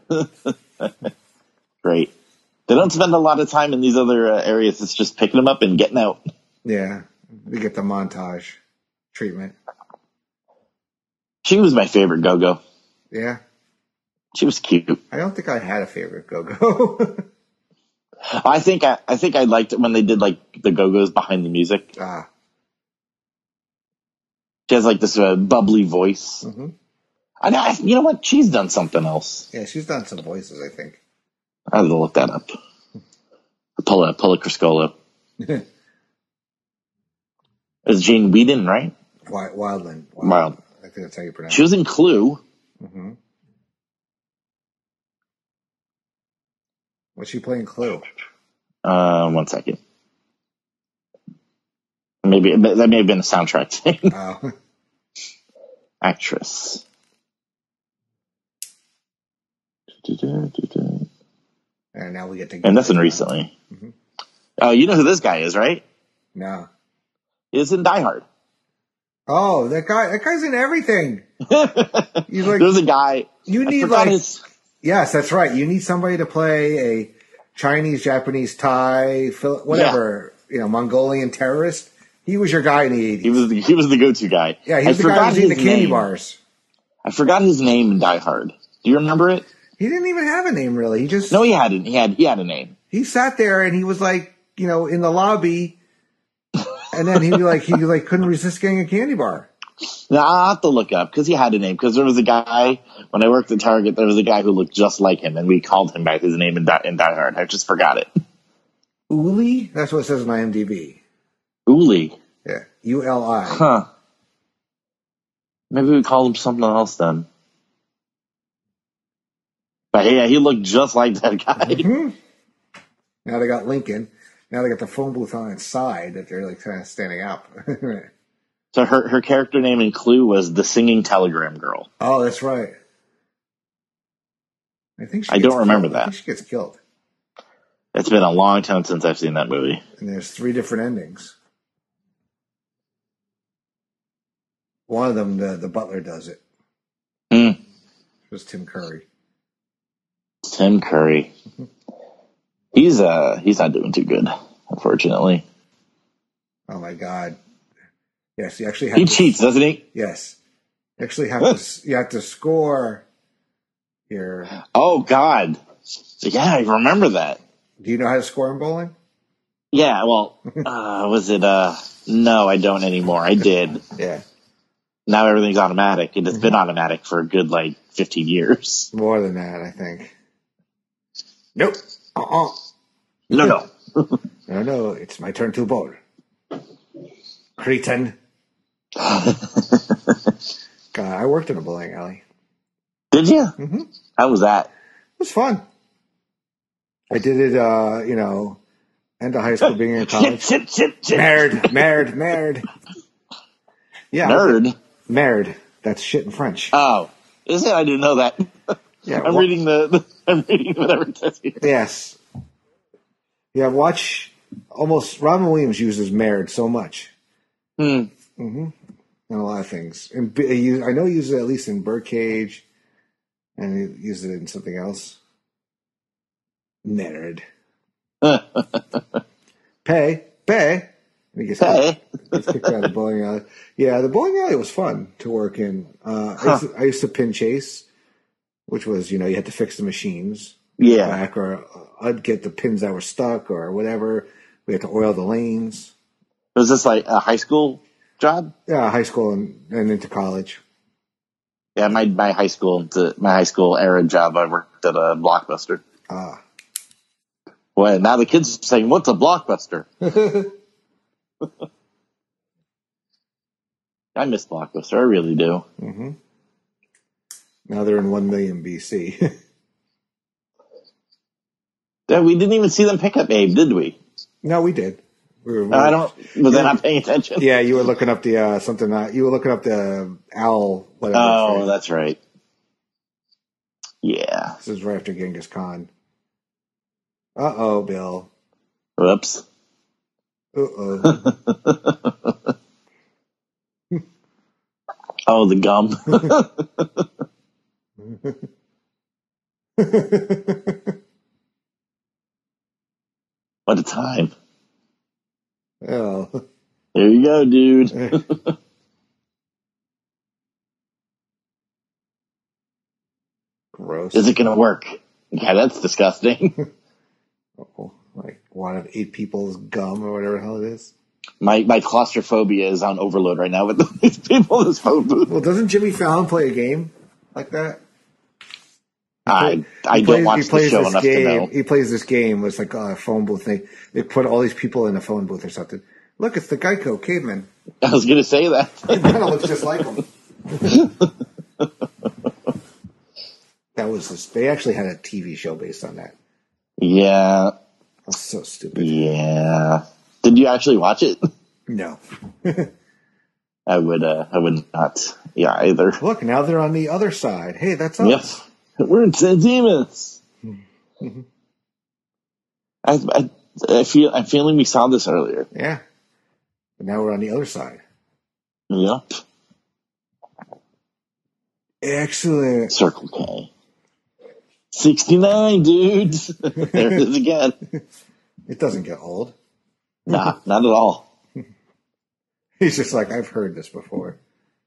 Great. They don't spend a lot of time in these other uh, areas. It's just picking them up and getting out. Yeah, We get the montage treatment. She was my favorite Go-Go. Yeah. She was cute. I don't think I had a favorite Go-Go. I think I, I think I liked it when they did like the Go-Go's behind the music. Ah. She has like this uh, bubbly voice. Mm-hmm. I know. You know what? She's done something else. Yeah, she's done some voices, I think. I have to look that up. Pull a pull a Criscolo. It's Jane Whedon, right? Wild, Wildland. Wild. Wild. I think that's how you pronounce it. She was in Clue. Mm-hmm. What's she playing Clue? Uh, one second. Maybe that may have been a soundtrack thing. Oh. Actress. And now we get to. And nothing recently. Mm-hmm. Oh, you know who this guy is, right? No. He's in Die Hard. Oh, that guy! That guy's in everything. He's like, there's a guy. You need I forgot like. His... Yes, that's right. You need somebody to play a Chinese, Japanese, Thai, whatever, yeah. you know, Mongolian terrorist. He was your guy in the eighties. He was the, he was the go-to guy. Yeah, he was I the guy who was eating the candy name. bars. I forgot his name in Die Hard. Do you remember it? He didn't even have a name, really. He just no, he hadn't. He had he had a name. He sat there and he was like, you know, in the lobby, and then he like he like couldn't resist getting a candy bar. Now I'll have to look up because he had a name. Because there was a guy when I worked at Target. There was a guy who looked just like him, and we called him by his name in Die, in Die Hard. I just forgot it. Uli? That's what it says on I M D B. Uli. Yeah, U L I. Huh. Maybe we called him something else then. But yeah, he looked just like that guy. Mm-hmm. Now they got Lincoln. Now they got the phone booth on its side that they're like kind of standing up. So her her character name in Clue was the Singing Telegram Girl. Oh, that's right. I think she I don't remember killed. that. I think she gets killed. It's been a long time since I've seen that movie. And there's three different endings. One of them, the, the butler does it. Mm. It was Tim Curry. Tim Curry. He's uh he's not doing too good, unfortunately. Oh my God. Yes, you actually have he to, cheats, doesn't he? Yes. You actually have to you have to score your Oh God. Yeah, I remember that. Do you know how to score in bowling? Yeah, well uh was it uh no, I don't anymore. I did. Yeah. Now everything's automatic, and it's mm-hmm. been automatic for a good like fifteen years. More than that, I think. Nope. Uh-uh. No, no. no, no, it's my turn to bowl. Cretin. God, I worked in a bowling alley. Did you? Mm-hmm. How was that? It was fun. I did it, uh, you know, end of high school, being in college. Shit, shit, shit, shit. Merd, merd, merd. Yeah. Nerd? Merd. That's shit in French. Oh. Is it? I didn't know that. Yeah, I'm wa- reading the, the I'm reading whatever it says here. Yes. Yeah, watch almost Robin Williams uses merd so much. Hmm. Mm-hmm. And a lot of things. And he, I know he uses it at least in Birdcage, and he uses it in something else. Nerd. Pay, pay. And he gets Pay. Kicked, gets kicked out of the bowling alley. Yeah, the bowling alley was fun to work in. Uh, huh. I, used to, I used to pin chase, which was, you know, you had to fix the machines. Yeah. Back, or uh, I'd get the pins that were stuck or whatever. We had to oil the lanes. Was this like a high school job? Yeah, high school and, and into college. Yeah, my my high school my high school era job, I worked at a Blockbuster. Ah. Well, now the kids are saying, "What's a Blockbuster?" I miss Blockbuster. I really do. Mm-hmm. Now they're in one million B C. Yeah, we didn't even see them pick up Abe, did we? No, we did. We were, we were, I don't. Was I not paying attention? Yeah, you were looking up the uh, something. Uh, you were looking up the owl. Whatever. Oh, right? That's right. Yeah. This is right after Genghis Khan. Uh oh, Bill. Whoops. Uh oh. Oh, the gum. What a time. Oh. There you go, dude. Gross. Is it going to work? Yeah, that's disgusting. Oh, like one of eight people's gum or whatever the hell it is. My my claustrophobia is on overload right now with these people in this phone booth. Well, doesn't Jimmy Fallon play a game like that? I I plays, don't watch he the plays show this enough game, to know. He plays this game. It's like a phone booth thing. They put all these people in a phone booth or something. Look, it's the Geico caveman. I was going to say that. It kind of looks just like him. That was this. They actually had a T V show based on that. Yeah. That's so stupid. Yeah. Did you actually watch it? No. I would. Uh, I would not. Yeah, either. Look, now they're on the other side. Hey, that's us. Yep. We're in San Dimas. Mm-hmm. I, I I feel. I'm feeling we saw this earlier. Yeah. But now we're on the other side. Yep. Excellent. Circle K. sixty-nine, dudes. There it is again. It doesn't get old. Nah, not at all. He's just like, I've heard this before.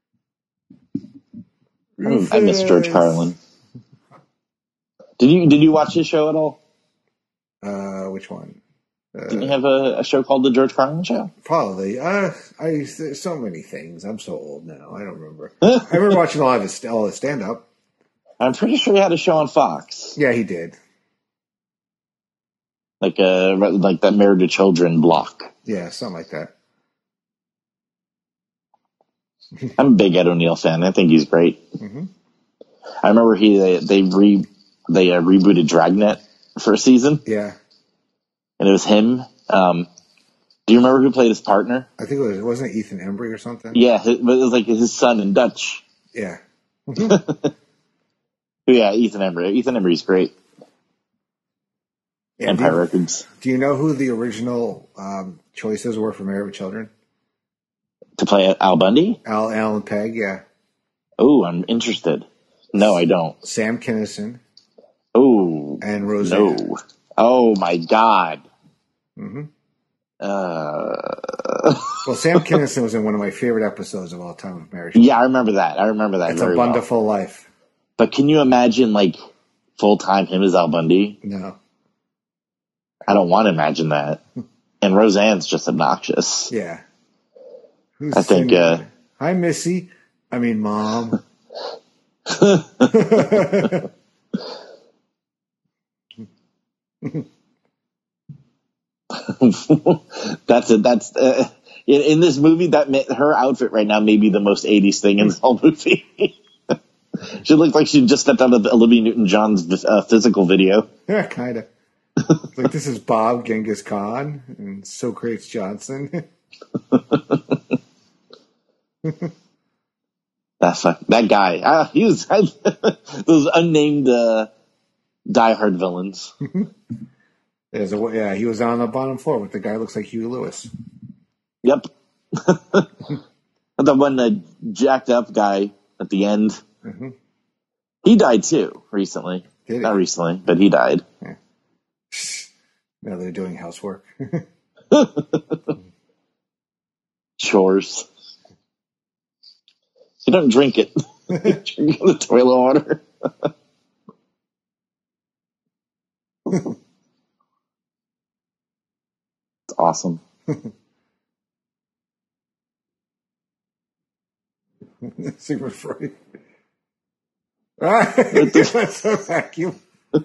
Rufus. I miss George Carlin. Did you did you watch his show at all? Uh, which one? Uh, Didn't you have a, a show called The George Carlin Show? Probably. Uh, I there's so many things. I'm so old now. I don't remember. I remember watching a lot of his all his stand up. I'm pretty sure he had a show on Fox. Yeah, he did. Like a like that Married to Children block. Yeah, something like that. I'm a big Ed O'Neill fan. I think he's great. Mm-hmm. I remember he they they re they uh, rebooted Dragnet for a season. Yeah, and it was him. Um, do you remember who played his partner? I think it was wasn't it Ethan Embry or something. Yeah, it was like his son in Dutch. Yeah. Yeah, Ethan Embry. Ethan Embry's great. Yeah, Empire do you, Records. Do you know who the original um, choices were for Married with Children? To play Al Bundy? Al Alan Pegg, yeah. Oh, I'm interested. No, I don't. Sam Kinison. Oh. And Roseanne. No. Oh, my God. Mm-hmm. Uh. Well, Sam Kinison was in one of my favorite episodes of all time of Marriage. Yeah, I remember that. I remember that It's very a wonderful well. life. But can you imagine, like, full-time him as Al Bundy? No. I don't want to imagine that. And Roseanne's just obnoxious. Yeah. Who's I think, uh, hi, Missy. I mean, Mom. That's it. That's uh, in, in this movie. That may, her outfit right now may be the most eighties thing in the whole movie. She looked like she just stepped out of Olivia Newton-John's uh, physical video. Yeah, kind of. Like, this is Bob Genghis Khan and Socrates Johnson. That's like, that guy. Ah, he was those unnamed uh, Die Hard villains. There's a, yeah, he was on the bottom floor with the guy who looks like Huey Lewis. Yep. The one uh, jacked up guy at the end. Mm-hmm. He died too recently. Did he? Not recently, but he died. Yeah. Now they're doing housework. Chores. You don't drink it. Drink the toilet water. It's awesome. Sigmund Freud. Ah, that's a vacuum.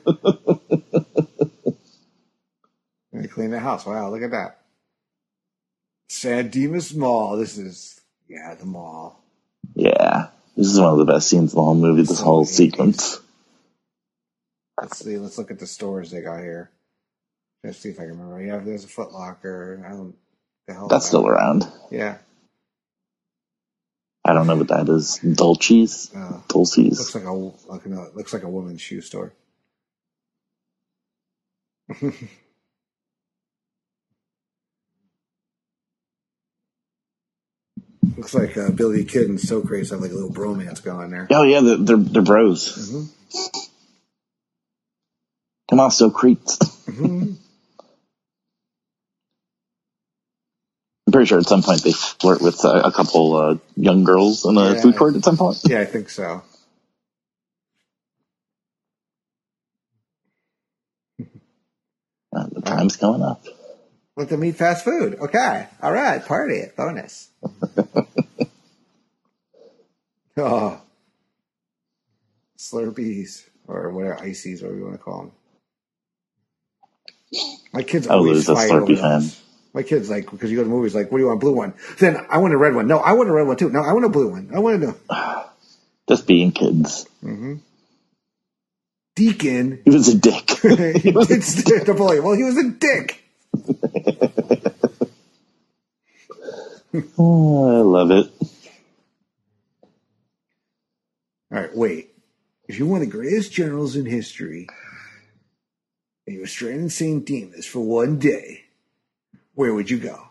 They clean the house. Wow, look at that. San Dimas Mall. This is, yeah, the mall. Yeah. This is one of the best scenes in the whole movie, this So whole eighties. sequence. Let's see. Let's look at the stores they got here. Let's see if I can remember. Yeah, there's a Foot Locker. I don't. The hell That's is still that? around. Yeah. I don't know what that is. Dolce's? Uh, Dulce's. looks like a like a, looks like a woman's shoe store. Looks like uh, Billy the Kid and Socrates have like a little bromance going there. Oh, yeah, they're, they're, they're bros. Mm-hmm. Come on, Socrates. Mm-hmm. pretty sure at some point they flirt with uh, a couple uh, young girls in the yeah, food court at some point. Yeah, I think so. Uh, the time's going up. Let them eat fast food. Okay. All right. Party it. Bonus. Oh. Slurpees. Or whatever. Ices, whatever you want to call them. My kids Oh, always Lou's a fight Slurpee over fan. those. My kids, like, because you go to movies, like, what do you want, blue one? Then I want a red one. No, I want a red one, too. No, I want a blue one. I want to know. Just being kids. Mm-hmm. Deacon. He was a dick. he did stick the bully. Well, he was a dick. Oh, I love it. All right, wait. If you're one of the greatest generals in history, and you're stranded in Saint Demas for one day, where would you go?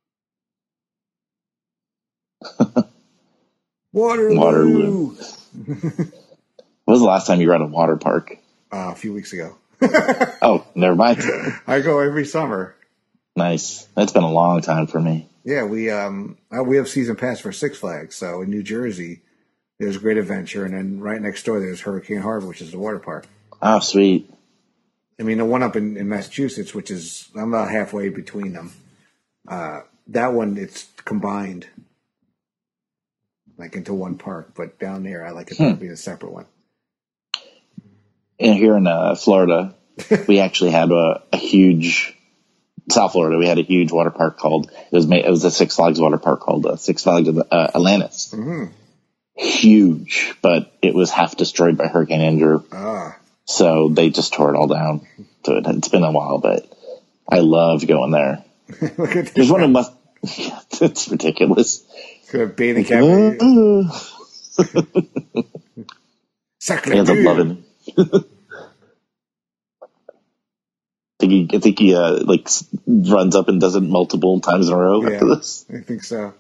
Waterloo. Waterloo. When was the last time you were at a water park? Uh, a few weeks ago. Oh, never mind. I go every summer. Nice. That's been a long time for me. Yeah, we um uh, we have season pass for Six Flags. So in New Jersey, there's Great Adventure, and then right next door there's Hurricane Harbor, which is the water park. Oh, sweet. I mean, the one up in, in Massachusetts, which is I'm about halfway between them. Uh, that one, it's combined, like into one park. But down there, I like it to Hmm. be a separate one. And here in uh, Florida, we actually had a, a huge South Florida. We had a huge water park called it was made, it was a Six Flags water park called uh, Six Flags uh, Atlantis. Mm-hmm. Huge, but it was half destroyed by Hurricane Andrew. Ah, So they just tore it all down. So it, it's been a while, but I loved going there. look at There's this. one of must. It's ridiculous. It's gonna bathing cat. He ends up loving. I think he, I think he uh, like s- runs up and does it multiple times in a row Yeah, after this. I think so.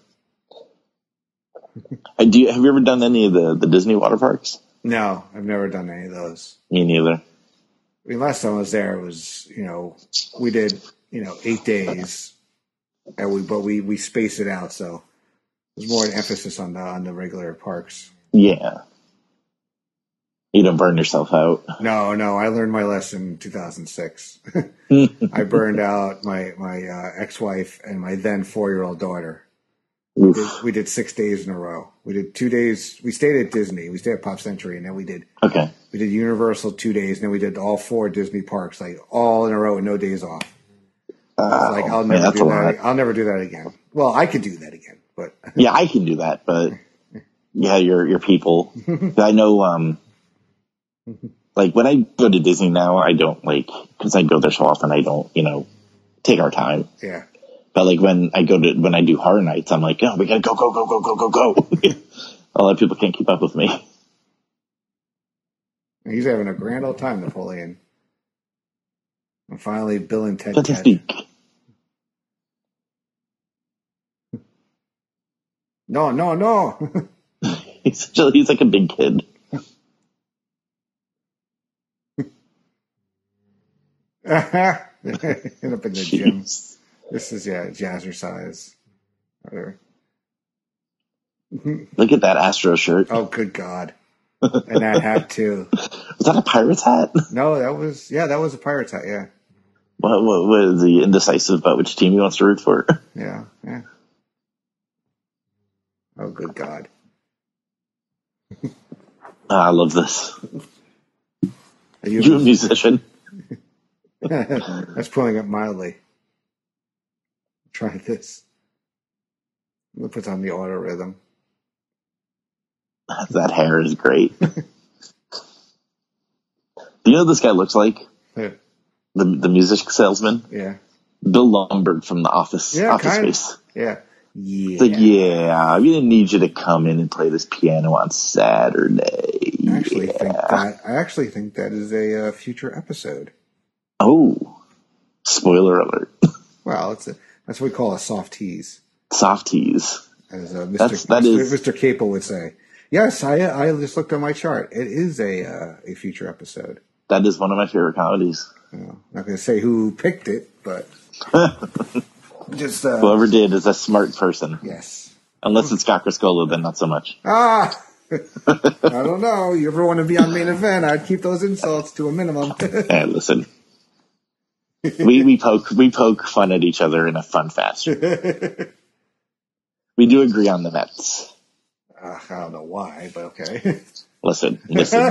Uh, do you, have you ever done any of the, the Disney water parks? No, I've never done any of those. Me neither. I mean, last time I was there, it was, you know, we did, you know, eight days, and we but we we spaced it out, so there's more an emphasis on the on the regular parks. Yeah. You don't burn yourself out. No, no, I learned my lesson in two thousand six. I burned out my my uh, ex-wife and my then four-year-old daughter. We did, we did six days in a row. We did two days. We stayed at Disney. We stayed at Pop Century, and then we did Okay. we did Universal two days, and then we did all four Disney parks, like all in a row with no days off. Uh, Like I'll man, never that's do a that. lot. I'll never do that again. Well, I could do that again, but Yeah, I can do that, but yeah, your your people. I know. Um, like when I go to Disney now, I don't like because I go there so often. I don't, you know, take our time. yeah. But like when I go to when I do horror nights, I'm like, oh, we gotta go, go, go, go, go, go, go. A lot of people can't keep up with me. He's having a grand old time, Napoleon. And finally, Bill and Ted. Fantastic. catch. No, no, no. He's such a, he's like a big kid. End up in the gym. Jeez. This is yeah, jazzercise. Whatever. Look at that Astro shirt. Oh, good God! And that hat too. Was that a pirate's hat? No, that was yeah, that was a pirate's hat. Yeah, What, what, what is he indecisive about which team he wants to root for? yeah, yeah. Oh, good God! Ah, I love this. Are you, You a musician? That's pulling it mildly. Try this. We'll put on the auto rhythm. That hair is great. Do you know what this guy looks like? Yeah, The the music salesman? yeah, Bill Lumberg from The Office. yeah. Office Kind Space. yeah, yeah. It's like, yeah, we didn't need you to come in and play this piano on Saturday. I actually Yeah. think that I actually think that is a uh, future episode. Oh, spoiler alert. Well, it's a, that's what we call a soft tease, Soft tease. as uh, Mister That's- that is- Mister Capel would say. Yes, I I just looked on my chart. It is a uh, a future episode. That is one of my favorite comedies. You know, not going to say who picked it, but just uh, whoever did is a smart person. Yes. Unless it's Scott Criscuolo, then not so much. Ah, I don't know. You ever want to be on Main Event? I'd keep those insults to a minimum. Hey, listen. We we poke we poke fun at each other in a fun fashion. We do agree on the Mets. Uh, I don't know why, but okay. Listen, listen.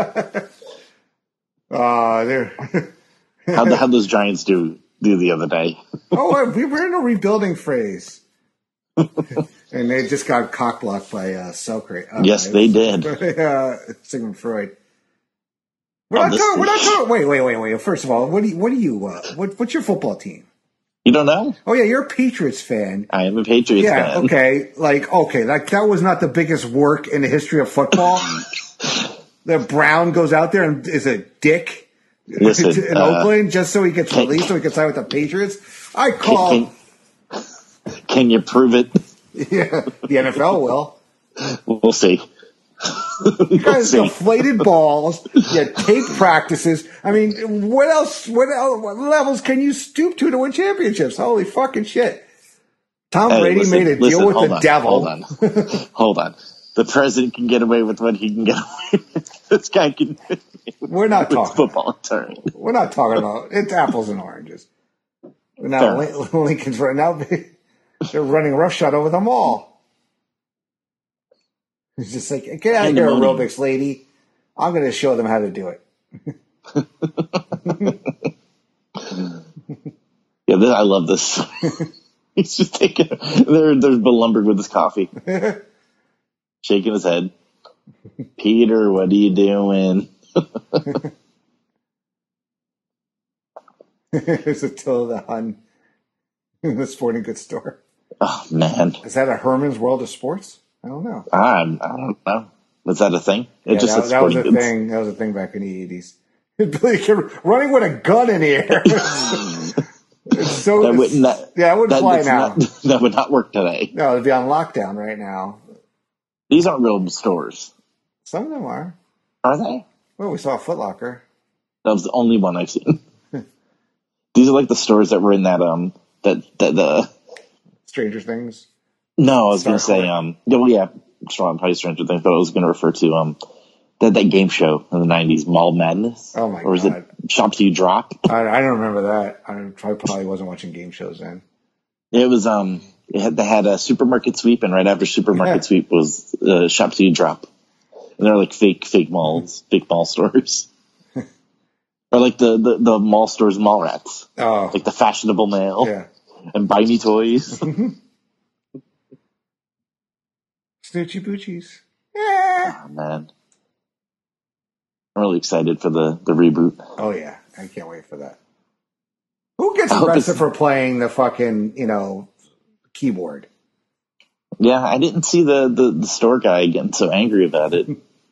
uh, there. How'd, how'd those Giants do do the other day? Oh, we were in a rebuilding phase. And they just got cock-blocked by uh, Socrates. Uh, yes, they did. uh, Sigmund Freud. We're, Oh, not this- talking, we're not talking. Wait, wait, wait, wait. First of all, what do you? What do you? Uh, what, what's your football team? You don't know? Oh yeah, you're a Patriots fan. I am a Patriots Yeah. fan. Okay. Like okay, like that was not the biggest work in the history of football. The Brown goes out there and is a dick Listen, in uh, Oakland just so he gets can- released so he can sign with the Patriots. I call. Can, can, can you prove it? Yeah, the N F L will. We'll see. You We'll guys see. deflated balls. You tape practices. I mean, what else? What else? What levels can you stoop to to win championships? Holy fucking shit! Tom Hey, Brady listen, made a listen, deal with hold the on, devil. Hold on. Hold on. The president can get away with what he can get away with. This guy can. We're not with talking. football attorney. We're not talking about it's apples and oranges. Now Fair. Lin- Lincoln's right now. They're running roughshod over them all. It's just like, get out of here, Pandemonium. aerobics lady. I'm going to show them how to do it. Yeah, this, I love this. He's just taking. There, there's Belumbered with his coffee, shaking his head. Peter, what are you doing? There's a Attila the Hun in the sporting goods store. Oh man, Is that a Herman's World of Sports? I don't know. I, I don't know. Was that a thing? It Yeah, just that, said that was a sporting goods. thing. That was a thing back in the eighties. Running with a gun in the air. It's so That wouldn't. That, yeah, it wouldn't that, fly that's now. not, that would not work today. No, it'd be on lockdown right now. These aren't real stores, Some of them are. are they? Well, we saw a Foot Locker. That was the only one I've seen. These are like the stores that were in that um that that the Stranger Things. no I was gonna Star say Court. um yeah well yeah strong probably Stranger Things, but I was gonna refer to um that that game show in the nineties, Mall Madness. Oh, my or was God. it Shop Till You Drop? I, I don't remember that. I probably wasn't watching game shows then. It was um it had they had a Supermarket Sweep, and right after Supermarket Yeah. Sweep was uh, Shop Till You Drop, and they're like fake fake malls, fake mall stores. Or like the, the, the mall stores, mall rats. Oh, Like the fashionable male. yeah. And buy me toys. Snoochie Boochies. Yeah. Oh, man. I'm really excited for the, the reboot. Oh, yeah. I can't wait for that. Who gets I hope arrested it's- for playing the fucking, you know, keyboard? Yeah, I didn't see the, the, the store guy getting so angry about it.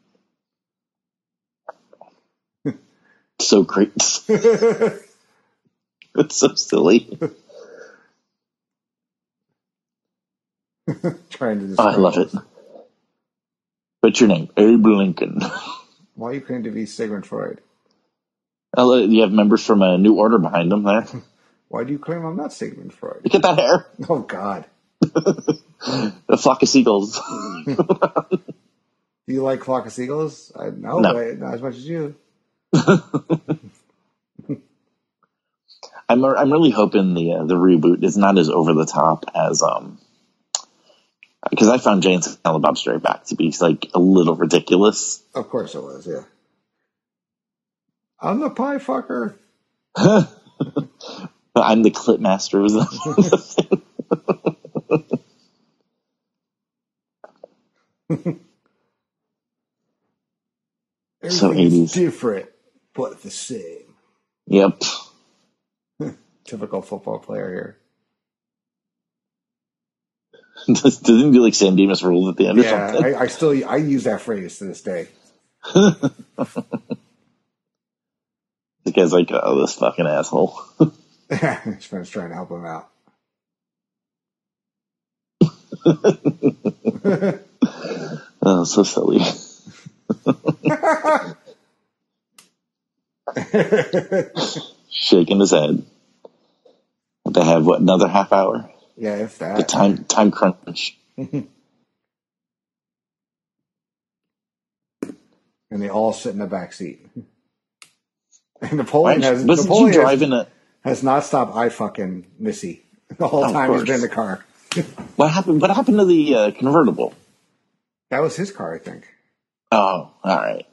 So great. It's so silly. Trying to Oh, describe I love it. What's your name? Abe Lincoln. Why you claim to be Sigmund Freud? Oh, you have members from a New Order behind them there. Why do you claim I'm not Sigmund Freud? Look at that hair. Oh, God. A flock of seagulls. Do you like Flock of Seagulls? I know, No. but not as much as you. I'm I'm really hoping the uh, the reboot is not as over the top as um because I found Jay and Silent Bob Straight Back to be like a little ridiculous. Of course it was, yeah. I'm the pie fucker. I'm the clip master. Was the So Everything is eighties. different, but the same. Yep. Typical football player here. Does- Doesn't he do like San Dimas ruled at the end or Yeah, something? I, I still I use that phrase to this day. The guy's like, oh, this fucking asshole. His friend's trying to help him out. Oh, so silly. Shaking his head. they have, what, another half hour? Yeah, if that. The time, time crunch. And they all sit in the back seat. And Napoleon Why, has wasn't Napoleon you driving has, a... has not stopped eye fucking Missy the whole Oh, time he's course. been in the car. What happened? What happened to the uh, convertible? That was his car, I think. Oh, all right.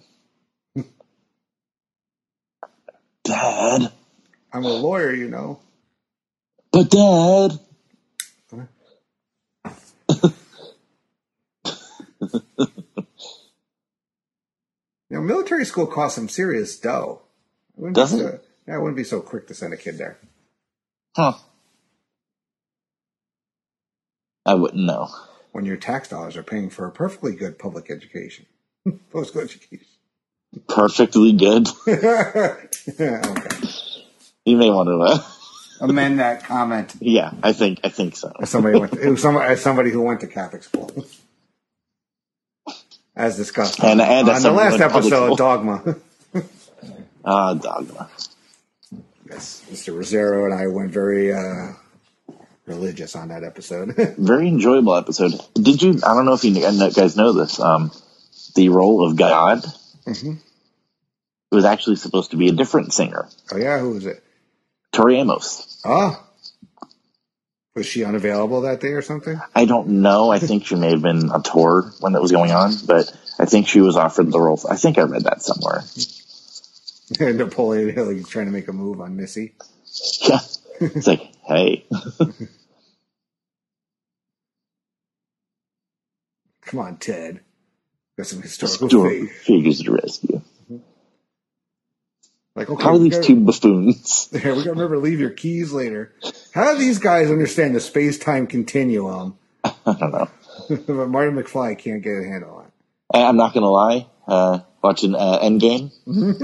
Dad. I'm a lawyer, you know. But Dad. You know, military school costs some serious dough. It Does be it? So, yeah, I wouldn't be so quick to send a kid there. Huh. I wouldn't know. When your tax dollars are paying for a perfectly good public education. Post-school education. Perfectly good. Okay. You may want to... Uh, Amend that comment. yeah, I think I think so. As somebody went to, it was somebody, as somebody who went to Catholic school. As discussed And- on, and as on the someone last who went to public episode, school. Dogma. Ah, uh, Dogma. Yes, Mister Rosero and I went very uh, religious on that episode. Very enjoyable episode. Did you... I don't know if you guys know this. Um, the role of God... Mm-hmm. It was actually supposed to be a different singer. Oh, yeah? Who was it? Tori Amos. Oh. Was she unavailable that day or something? I don't know. I think she may have been on tour when that was going on, but I think she was offered the role. I think I read that somewhere. Napoleon Hill, he's trying to make a move on Missy. Yeah. It's like, hey. Come on, Ted. Got some historical Historical faith. figures to rescue. Like, okay, How are we these gotta- two buffoons? Yeah, we gotta remember to leave your keys later. How do these guys understand the space-time continuum? I don't know. But Marty McFly can't get a handle on it. I- I'm not going to lie. Uh, watching uh, Endgame,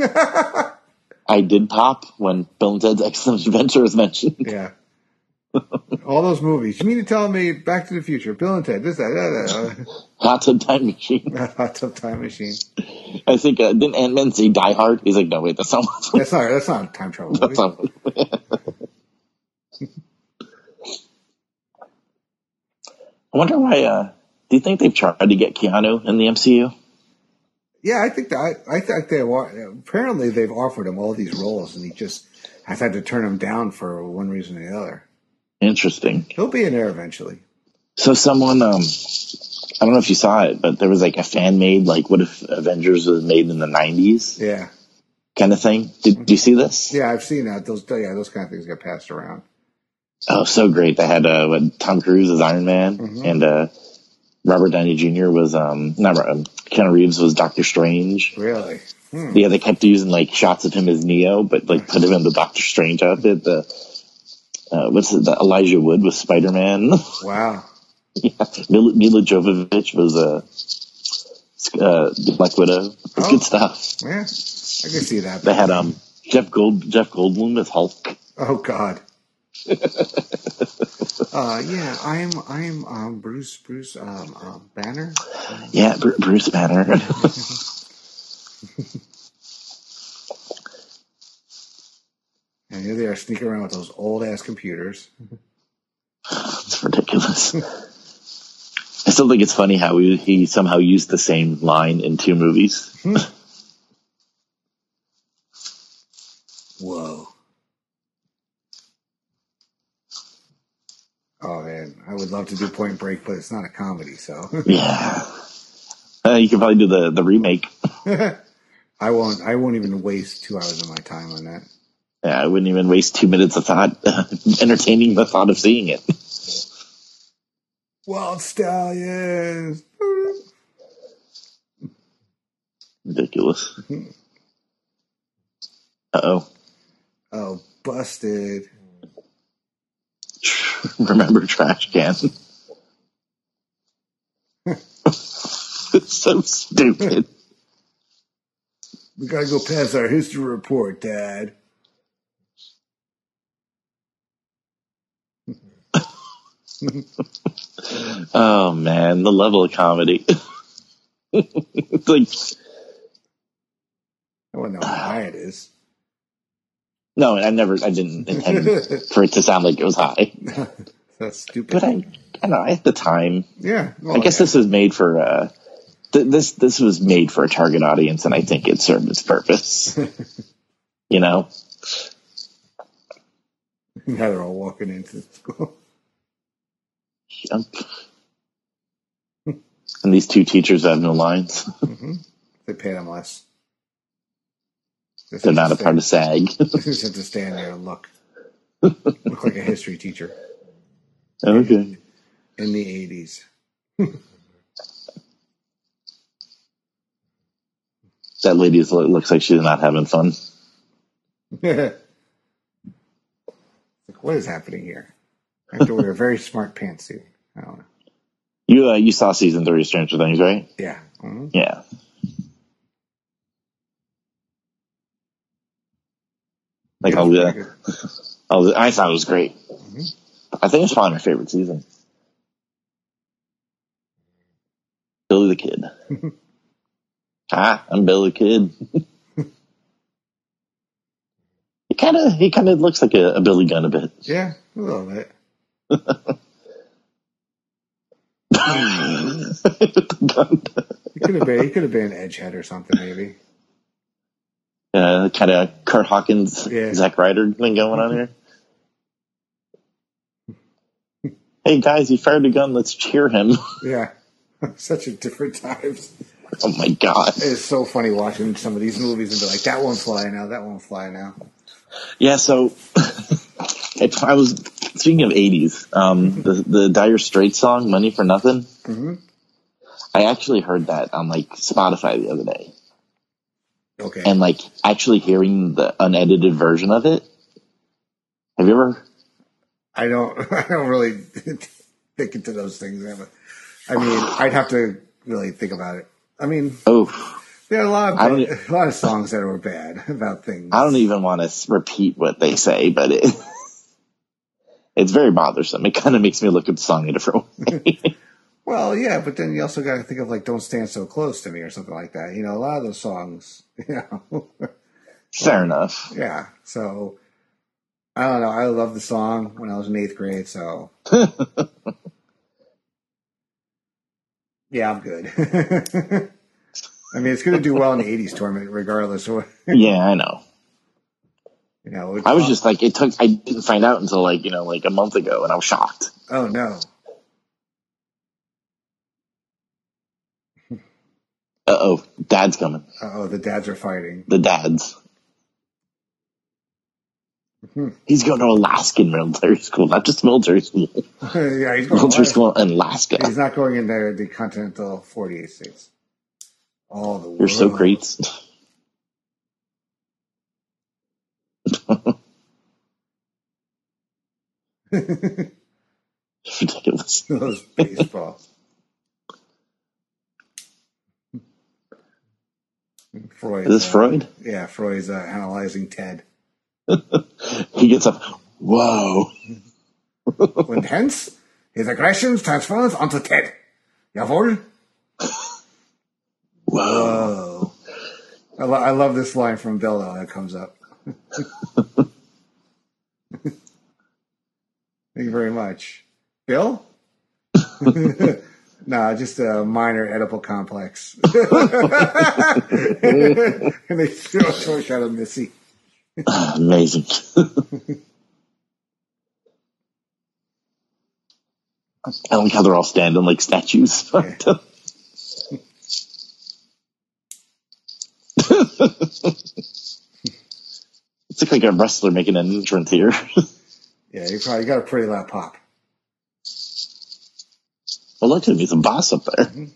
I did pop when Bill and Ted's Excellent Adventure was mentioned. Yeah. All those movies. You mean to tell me Back to the Future, Bill and Ted, this, that, that, Hot Tub Time Machine. that. Hot Tub Time Machine. I think, uh, didn't Ant-Man say Die Hard? He's like, no, wait, that's not what That's not, that's not a time travel movie. That's not what I wonder why, uh, do you think they've tried to get Keanu in the M C U? Yeah, I think that, I, I think they wa- apparently they've offered him all these roles and he just has had to turn them down for one reason or the other. Interesting. He'll be in there eventually. So someone, um, I don't know if you saw it, but there was like a fan made, like, what if Avengers was made in the nineties Yeah. kind of thing? Did, did you see this? Yeah, I've seen that. Those, yeah, those kind of things get passed around. Oh, so great. They had, uh, what, Tom Cruise as Iron Man, Mhm. and, uh, Robert Downey Junior was, um, not, um, Keanu Reeves was Doctor Strange. Really? Hmm. Yeah, they kept using, like, shots of him as Neo, but, like, put him in the Doctor Strange outfit. The, uh, what's it, the Elijah Wood was Spider-Man. Wow. Yeah. Mila, Mila Jovovich was, uh, uh, Black Widow. It's Oh. good stuff. Yeah, I can see that. They had, um, Jeff Gold, Jeff Goldblum as Hulk. Oh God. uh, yeah, I'm I'm um, Bruce Bruce um, um, Banner. Yeah, Br- Bruce Banner. And here they are sneaking around with those old ass computers. It's ridiculous. I still think it's funny how he, he somehow used the same line in two movies. Whoa. Oh man, I would love to do Point Break, but it's not a comedy, so Yeah. Uh, you could probably do the, the remake. I won't. I won't even waste two hours of my time on that. Yeah, I wouldn't even waste two minutes of thought entertaining the thought of seeing it. Wild Stallions. Ridiculous. Uh-oh. Oh, busted. Remember Trash Can. It's so stupid. We gotta go past our history report, Dad. Oh, man, the level of comedy. It's like, I wouldn't know how high it is. No, I never, I didn't intend for it to sound like it was high. That's stupid. But I, I don't know, at the time, yeah. Well, I guess yeah. this was made for, uh, th- this, this was made for a target audience, and I think it served its purpose. You know? Now they're all walking into school. Yep. And these two teachers have no lines. Mm-hmm. They pay them less. They They're not a part of SAG. They just have to stand there and look. Look like a history teacher. Okay. In, in the eighties. That lady looks like she's not having fun. Like, what is happening here? I have to wear a very smart pantsuit. I don't know. You uh, you saw season three of Stranger Things, right? Yeah. Mm-hmm. Yeah. Like Yeah, all the, good. all the, I thought it was great. Mm-hmm. I think it's probably my favorite season. Billy the Kid. Hi, I'm Billy the Kid. he kind of he kind of looks like a, a Billy Gunn a bit. Yeah, a little bit. He could have been. He could have been an edgehead or something, maybe. Uh, kind of Kurt Hawkins, Yeah. Zack Ryder thing going on here. Hey guys, he fired a gun. Let's cheer him. Yeah, such a different times. Oh my god! It's so funny watching some of these movies and be like, "That won't fly now. That won't fly now." Yeah. So, it, I was speaking of eighties. Um, the the Dire Straits song "Money for Nothing." Mm-hmm. I actually heard that on like Spotify the other day. Okay. And like actually hearing the unedited version of it. Have you ever? I don't. I don't really think into those things. I mean, I'd have to really think about it. I mean, oh, there are a lot of I don't, a lot of songs that were bad about things. I don't even want to repeat what they say, but it it's very bothersome. It kind of makes me look at the song a different way. Well, yeah, but then you also got to think of like "Don't Stand So Close to Me" or something like that. You know, a lot of those songs. You know. Fair enough. Yeah. So I don't know. I loved the song when I was in eighth grade. So yeah, I'm good. I mean, it's going to do well in the eighties tournament, regardless. Of, Yeah, I know. you know, I was just like, it took. I didn't find out until like you know, like a month ago, and I was shocked. Oh no. Uh oh, Dad's coming. Oh, the dads are fighting. The dads. Hmm. He's going to Alaskan military school, not just military school. Yeah, he's going Military to school in Alaska. He's not going in there, the continental forty-eight states. All the world. You're so great. Ridiculous. Those baseball. Freud. Is this uh, Freud? Yeah, Freud's uh, analyzing Ted. He gets up. Whoa. Und hence, his aggressions transfers onto Ted. Jawohl. Whoa. Whoa. I, lo- I love this line from Bill, though, that comes up. Thank you very much. Bill? Nah, just a minor Oedipal complex. And they throw a short shot of Missy. Amazing. I like how they're all standing like statues. Yeah. It's like a wrestler making an entrance here. Yeah, you probably got a pretty loud pop. Well, look at him. He's a boss up there. Mm-hmm.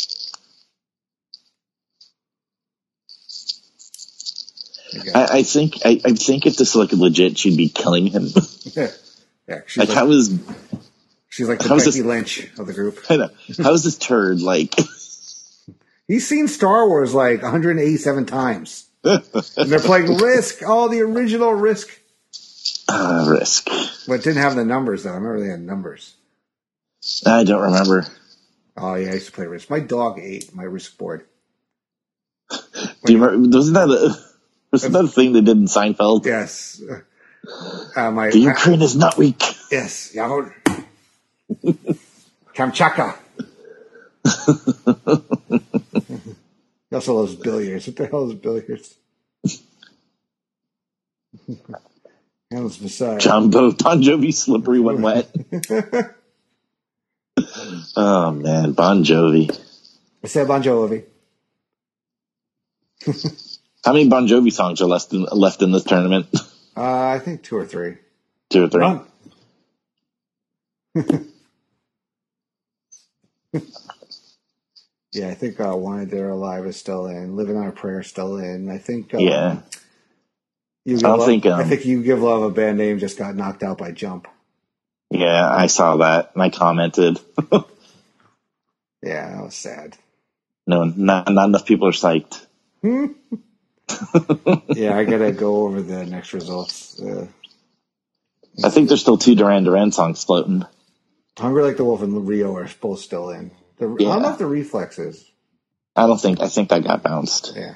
Okay. I, I think I, I think if this was like legit, she'd be killing him. Yeah, yeah. She's Like, like, how is she's like the how is Becky this- Lynch of the group. I know, how is this turd like? He's seen Star Wars like one hundred eighty-seven times. And they're playing Risk, all the original Risk. Uh, risk. But it didn't have the numbers, though. I remember they had numbers. I don't remember. Oh, yeah, I used to play Risk. My dog ate my Risk board. Do you remember? Wasn't that a, Isn't that a thing they did in Seinfeld? Yes. Uh, my, the Ukraine I, is not weak. Yes. Yahoo. Kamchatka. He also loves billiards. What the hell is billiards? Handles massage. John Bo, Bon Jovi, slippery when wet. Oh, man. Bon Jovi. I said Bon Jovi. How many Bon Jovi songs are left in, left in this tournament? Uh, I think two or three. Two or three. None. Yeah, I think uh, Wanted Dead or Alive is still in. Living on a Prayer is still in. I think. Um, yeah. You I don't love, think. Um, I think You Give Love a Bad Name just got knocked out by Jump. Yeah, I saw that and I commented. Yeah, that was sad. No, not, not enough people are psyched. Yeah, I gotta go over the next results. Uh, I think there's still two Duran Duran songs floating. Hungry Like the Wolf and Rio are both still in. The, Yeah. I don't know if the Reflexes. I don't think. I think that got bounced. Yeah.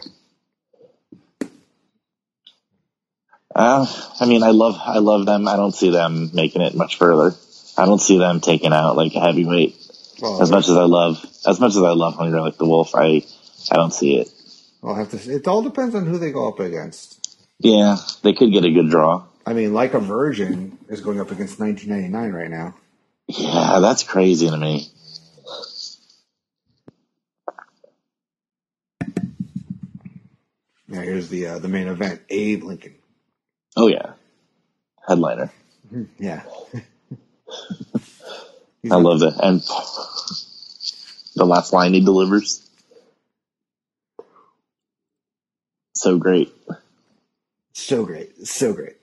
Uh, I mean, I love, I love them. I don't see them making it much further. I don't see them taking out like a heavyweight. Well, as much as I love, as much as I love Hungry Like the Wolf, I, I don't see it. I'll have to. It all depends on who they go up against. Yeah, they could get a good draw. I mean, Like a Virgin is going up against nineteen ninety-nine right now. Yeah, that's crazy to me. Yeah, here's the uh, the main event: Abe Lincoln. Oh yeah, headliner. Yeah. I love that. And the last line he delivers. So great. So great. So great.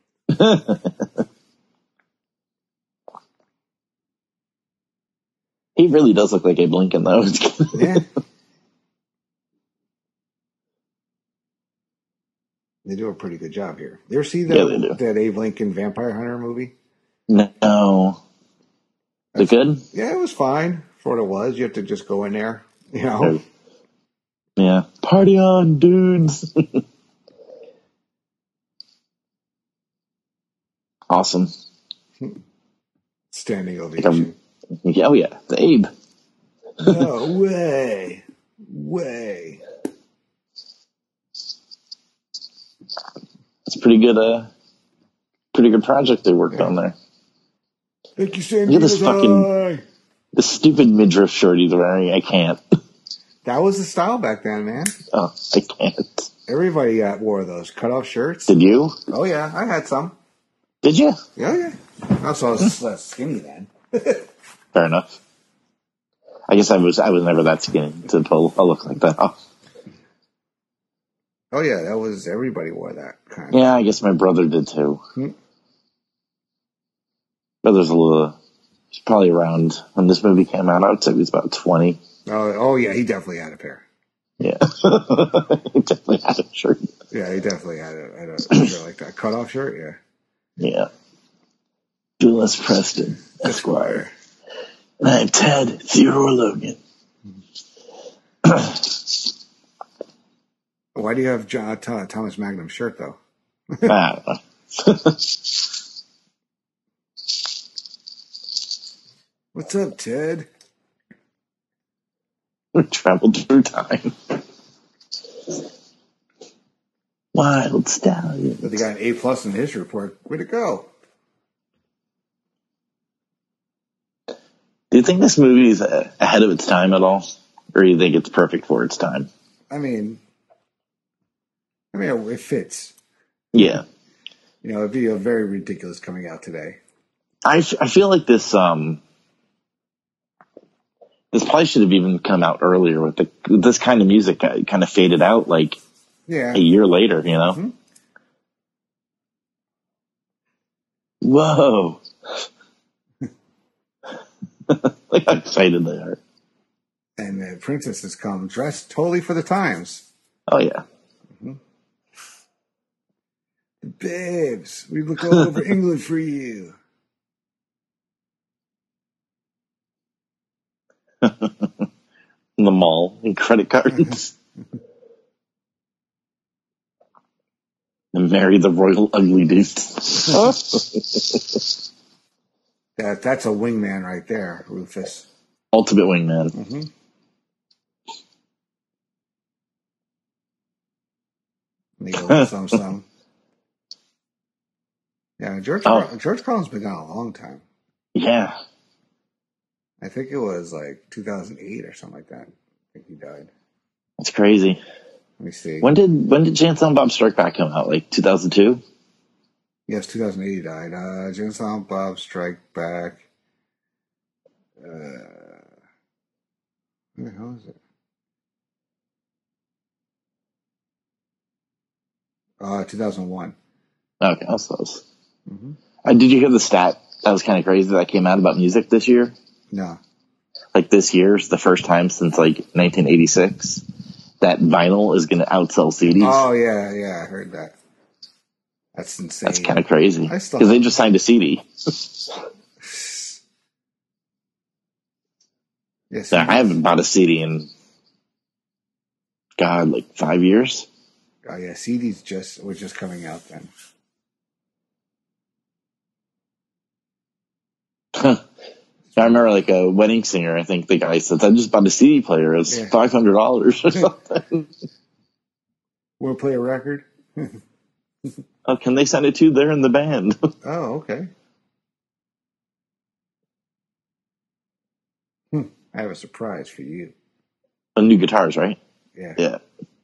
He really does look like Abe Lincoln, though. Yeah. They do a pretty good job here. You ever see that, yeah, that Abe Lincoln Vampire Hunter movie? No. Is it good? Yeah, it was fine for what it was. You have to just go in there, you know? Yeah. Party on, dudes. Awesome. Standing ovation. Yeah, oh, yeah. The Abe. No way. Way. It's a pretty good, uh, pretty good project they worked yeah. on there. Thank you, Sam. Look at this fucking, this stupid midriff shirt he's wearing. I can't. That was the style back then, man. Oh, I can't. Everybody got wore those cutoff shirts. Did you? Oh yeah, I had some. Did you? Yeah, yeah. Also, I was less skinny then. Fair enough. I guess I was I was never that skinny to pull a look like that off. Oh yeah, that was everybody wore that kind. Yeah, I guess my brother did too. Hmm. Brother's a little, he's probably around when this movie came out. I would say he was about twenty. Oh, oh yeah, he definitely had a pair. Yeah, he definitely had a shirt. Yeah, he definitely had a, had a shirt like that cutoff shirt. Yeah. Yeah. Julius Preston, Esquire. And I'm Ted Theodore Logan. Why do you have John, uh, Thomas Magnum's shirt though? I don't know. What's up, Ted? Traveled through time. Wild stallion. But they got an A plus in his report. Way to go! Do you think this movie is ahead of its time at all, or do you think it's perfect for its time? I mean, I mean, it fits. Yeah. You know, it'd be a very ridiculous coming out today. I, f- I feel like this um this probably should have even come out earlier. With the this kind of music kind of faded out like yeah. a year later, you know. Mm-hmm. Whoa! Like how excited they are. And the princesses come dressed totally for the times. Oh yeah. Mm-hmm. Babes, we look all over England for you. In the mall, and credit cards. And marry the royal ugly dude. that that's a wingman right there, Rufus. Ultimate wingman. Mm-hmm. Neil some some. Yeah, George oh. Car- George Carlin's been gone a long time. Yeah. I think it was like two thousand eight or something like that. I think he died. That's crazy. Let me see. When did when did Jay and Silent Bob Strike Back come out? Like two thousand two? Yes, two thousand eight he died. Uh, Jay and Silent Bob Strike Back. Uh, where the hell is it? Uh, two thousand one. Okay, that's close. Mm-hmm. Uh, did you hear the stat that was kind of crazy that came out about music this year? No. Like this year is the first time since like nineteen eighty-six that vinyl is going to outsell C Ds. Oh, yeah, yeah, I heard that. That's insane. That's kind of crazy. Because still... they just signed a C D. yes, so I haven't bought a C D in, God, like five years. Oh, yeah, C Ds just were just coming out then. I remember like a wedding singer, I think the guy said, I just bought a C D player. It's yeah. five hundred dollars or something. Want to play a record? Oh, can they send it to you? They're in the band. Oh, okay. Hmm. I have a surprise for you. The new guitars, right? Yeah. Yeah.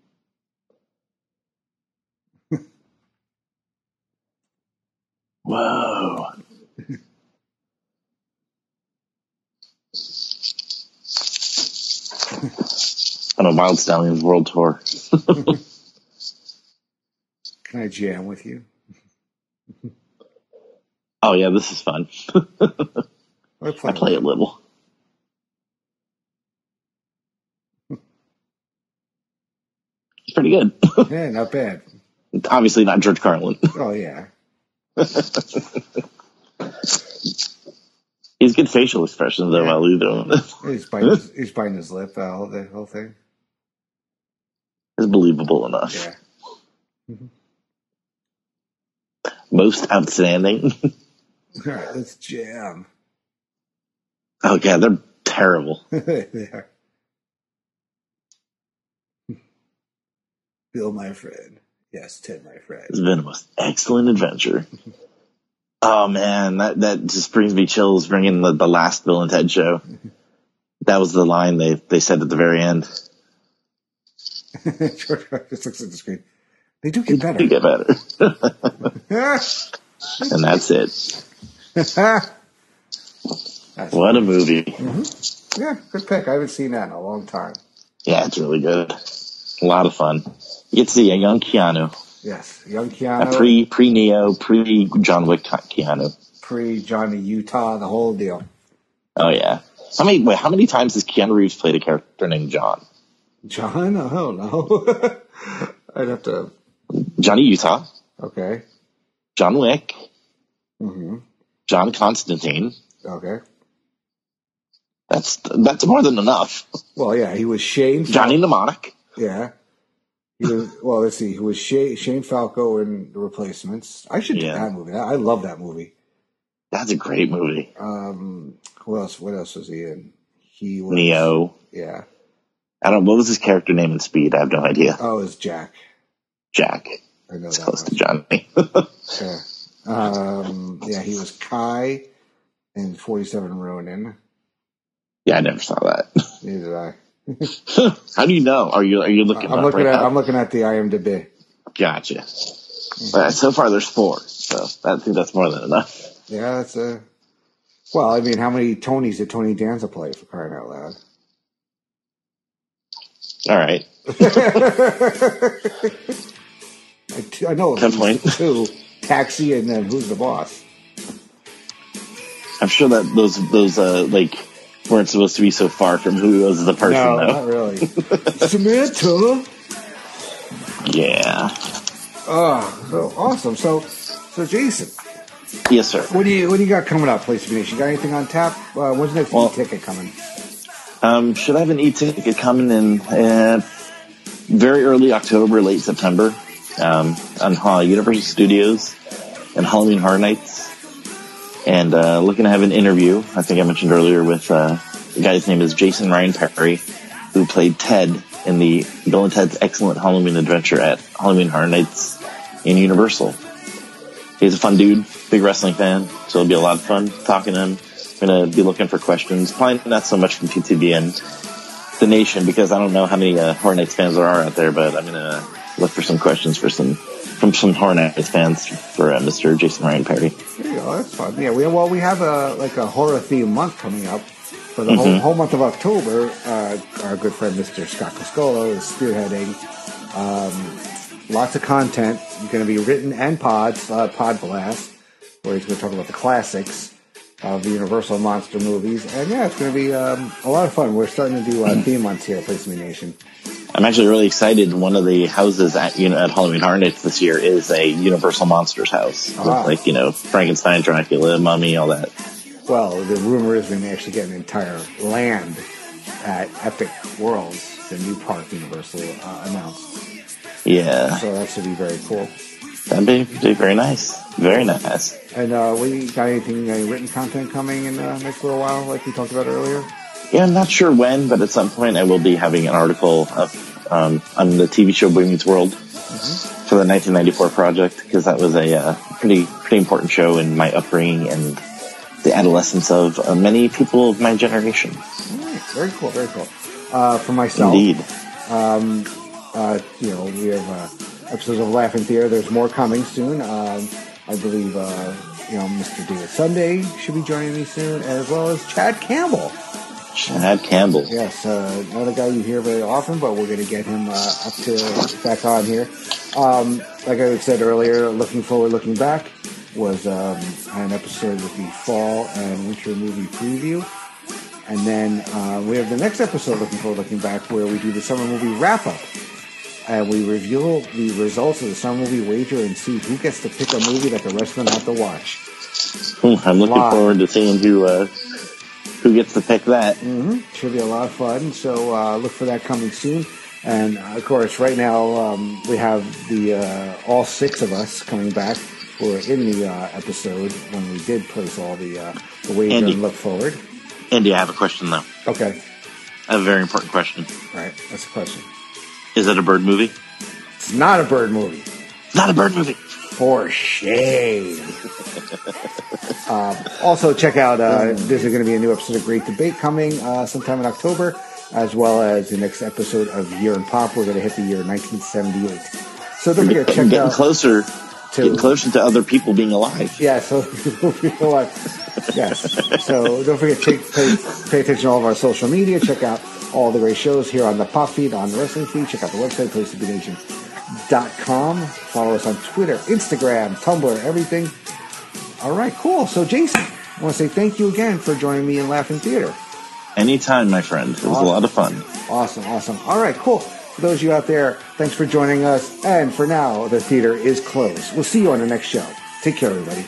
Whoa. On a Wild Stallions World Tour. Can I jam with you? Oh, yeah, this is fun. I play a little. It's pretty good. Yeah, not bad. Obviously not George Carlin. Oh, yeah. He's good facial expressions, though, yeah. While he's doing this. He's biting his, he's biting his lip, uh, all the whole thing. It's believable enough. Yeah. Mm-hmm. Most outstanding. All right, let's jam. Oh, yeah, they're terrible. They are. Bill, my friend. Yes, Ted, my friend. It's been the most excellent adventure. Oh, man, that, that just brings me chills, bringing the, the last Bill and Ted show. That was the line they, they said at the very end. George just looks at the screen. They do get better. They get better. And that's it. That's what a movie. Mm-hmm. Yeah, good pick. I haven't seen that in a long time. Yeah, it's really good. A lot of fun. You get to see a young Keanu. Yes, young Keanu. A pre, pre-Neo, pre-John Wick Keanu. Pre-Johnny Utah, the whole deal. Oh, yeah. How many, wait, how many times has Keanu Reeves played a character named John? John? I don't know. I'd have to... Johnny Utah. Okay. John Wick. Mm-hmm. John Constantine. Okay. That's that's more than enough. Well, yeah, he was Shane. Johnny Mnemonic. Yeah. He was, well, let's see. He was Shane, Shane Falco in The Replacements. I should do yeah. that movie. I love that movie. That's a great movie. Um, who else? What else was he in? He was Neo. Yeah. I don't. What was his character name in Speed? I have no idea. Oh, it's Jack. Jack. I know it's that close much. to Johnny. Yeah. Um, yeah, he was Kai in forty-seven Ronin. Yeah, I never saw that. Neither did I. How do you know? Are you are you looking? I'm up looking right at now? I'm looking at the IMDb. Gotcha. Mm-hmm. But so far, there's four. So I think that's more than enough. Yeah, that's a. Well, I mean, how many Tonys did Tony Danza play, for crying out loud? All right. I, t- I know Ten point two. Taxi, and then Who's the Boss? I'm sure that those those uh like weren't supposed to be so far from who he was as a person. No, though. not really. Samantha. Yeah. Oh, so awesome. So, so Jason. Yes, sir. What do you What do you got coming up, Place to Be Nation? You got anything on tap? Uh, when's the next well, e-ticket coming? Um, should have an e-ticket coming in uh, very early October, late September. um, on uh, Universal Studios and Halloween Horror Nights. And uh, looking to have an interview, I think I mentioned earlier, with uh, the guy's name is Jason Ryan Perry, who played Ted in the Bill and Ted's Excellent Halloween Adventure at Halloween Horror Nights in Universal. He's a fun dude, big wrestling fan, so it'll be a lot of fun talking to him. I'm going to be looking for questions, probably not so much from P T B and the Nation, because I don't know how many uh, Horror Nights fans there are out there, but I'm going to look for some questions for some from some Horror Nights fans for uh, Mister Jason Ryan Perry. There you go, that's fun. Yeah, we well we have a like a horror theme month coming up. For the Mm-hmm. whole, whole month of October, uh, our good friend Mister Scott Coscolo is spearheading um, lots of content. It's going to be written and pods, uh, Pod Blast, where he's going to talk about the classics of the Universal monster movies. And yeah, it's going to be um, a lot of fun. We're starting to do uh, theme months here at Place to Be Nation. I'm actually really excited. One of the houses at, you know, at Halloween Horror Nights this year is a Universal Monsters house. Ah. With, like, you know, Frankenstein, Dracula, Mummy, all that. Well, the rumor is we may actually get an entire land at Epic Worlds, the new park Universal uh, announced. Yeah. So that should be very cool. That'd be, be very nice. Very nice. And uh, we got anything, any written content coming in the next little while, like we talked about earlier? Yeah, I'm not sure when, but at some point I will be having an article of, um, on the T V show Boy Meets World mm-hmm. for the nineteen ninety-four project, because that was a uh, pretty pretty important show in my upbringing and the adolescence of uh, many people of my generation. Right. Very cool, very cool. Uh, for myself, Indeed. Um, uh, you know, we have uh, episodes of Laughing Theater. There's more coming soon. Um, I believe, uh, you know, Mister David Sunday should be joining me soon, as well as Chad Campbell. Chad Campbell. Yes, uh, not a guy you hear very often, but we're going to get him uh, up to back on here. Um, like I said earlier, Looking Forward, Looking Back was um, an episode with the fall and winter movie preview. And then uh, we have the next episode, Looking Forward, Looking Back, where we do the summer movie wrap-up. And we reveal the results of the summer movie wager and see who gets to pick a movie that the rest of them have to watch. I'm looking Live. forward to seeing who uh, who gets to pick that. Mm-hmm. Should be a lot of fun. So uh, look for that coming soon. And, uh, of course, right now um, we have the uh, all six of us coming back. We're in the uh, episode when we did place all the, uh, the wager Andy. and look forward. Andy, I have a question, though. Okay. I have a very important question. All right. What's the question? Is it a bird movie? It's not a bird movie. It's not a bird movie. For shame. um, also, check out, uh, there's going to be a new episode of Great Debate coming uh, sometime in October, as well as the next episode of Year in Pop. We're going to hit the year nineteen seventy-eight. So don't forget, check getting out... closer, to, getting closer to other people being alive. Yeah, so people being alive. Yes. So don't forget, to pay, pay attention to all of our social media. Check out all the great shows here on the Pop Feed, on the Wrestling Feed. Check out the website, place to be nation dot com. Follow us on Twitter, Instagram, Tumblr, everything. All right, cool. So, Jason, I want to say thank you again for joining me in Laughing Theater. Anytime, my friend. It was awesome. a lot of fun. Awesome, awesome. All right, cool. For those of you out there, thanks for joining us. And for now, the theater is closed. We'll see you on the next show. Take care, everybody.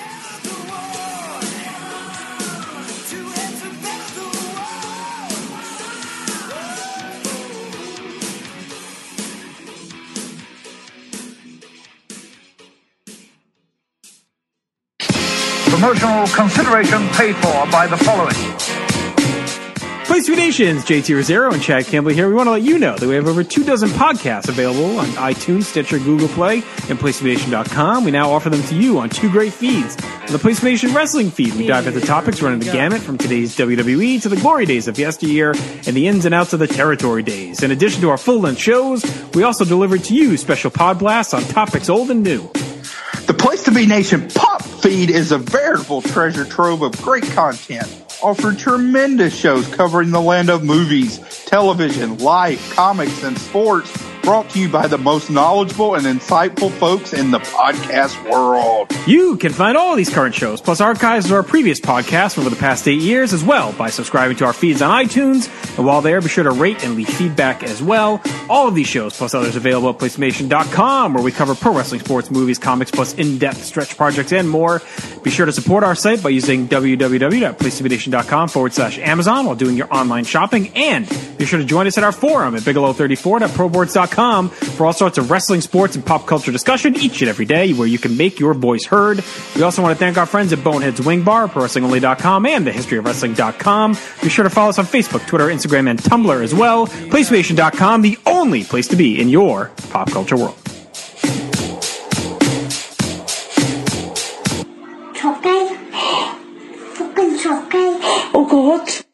Promotional consideration paid for by the following. Place to Be Nations, J T Rosero and Chad Campbell here. We want to let you know that we have over two dozen podcasts available on iTunes, Stitcher, Google Play, and place to be nation dot com. We now offer them to you on two great feeds. On the Place to Be Nation Wrestling feed, we dive into topics running the gamut from today's W W E to the glory days of yesteryear and the ins and outs of the territory days. In addition to our full-length shows, we also deliver to you special pod blasts on topics old and new. The Place to Be Nation Pop Feed is a veritable treasure trove of great content, offering tremendous shows covering the land of movies, television, life, comics, and sports, brought to you by the most knowledgeable and insightful folks in the podcast world. You can find all of these current shows, plus archives of our previous podcasts from over the past eight years as well, by subscribing to our feeds on iTunes. And while there, be sure to rate and leave feedback as well. All of these shows, plus others, available at place to be nation dot com, where we cover pro wrestling, sports, movies, comics, plus in-depth stretch projects and more. Be sure to support our site by using w w w dot place to be nation dot com forward slash Amazon while doing your online shopping. And be sure to join us at our forum at bigelow thirty-four dot pro boards dot com. com for all sorts of wrestling, sports, and pop culture discussion each and every day where you can make your voice heard. We also want to thank our friends at Bonehead's Wing Bar, Pro Wrestling Only dot com, and the History of Wrestling dot com. Be sure to follow us on Facebook, Twitter, Instagram, and Tumblr as well. PlayStation dot com, the only place to be in your pop culture world. Chocolate. Fucking chocolate. Oh God.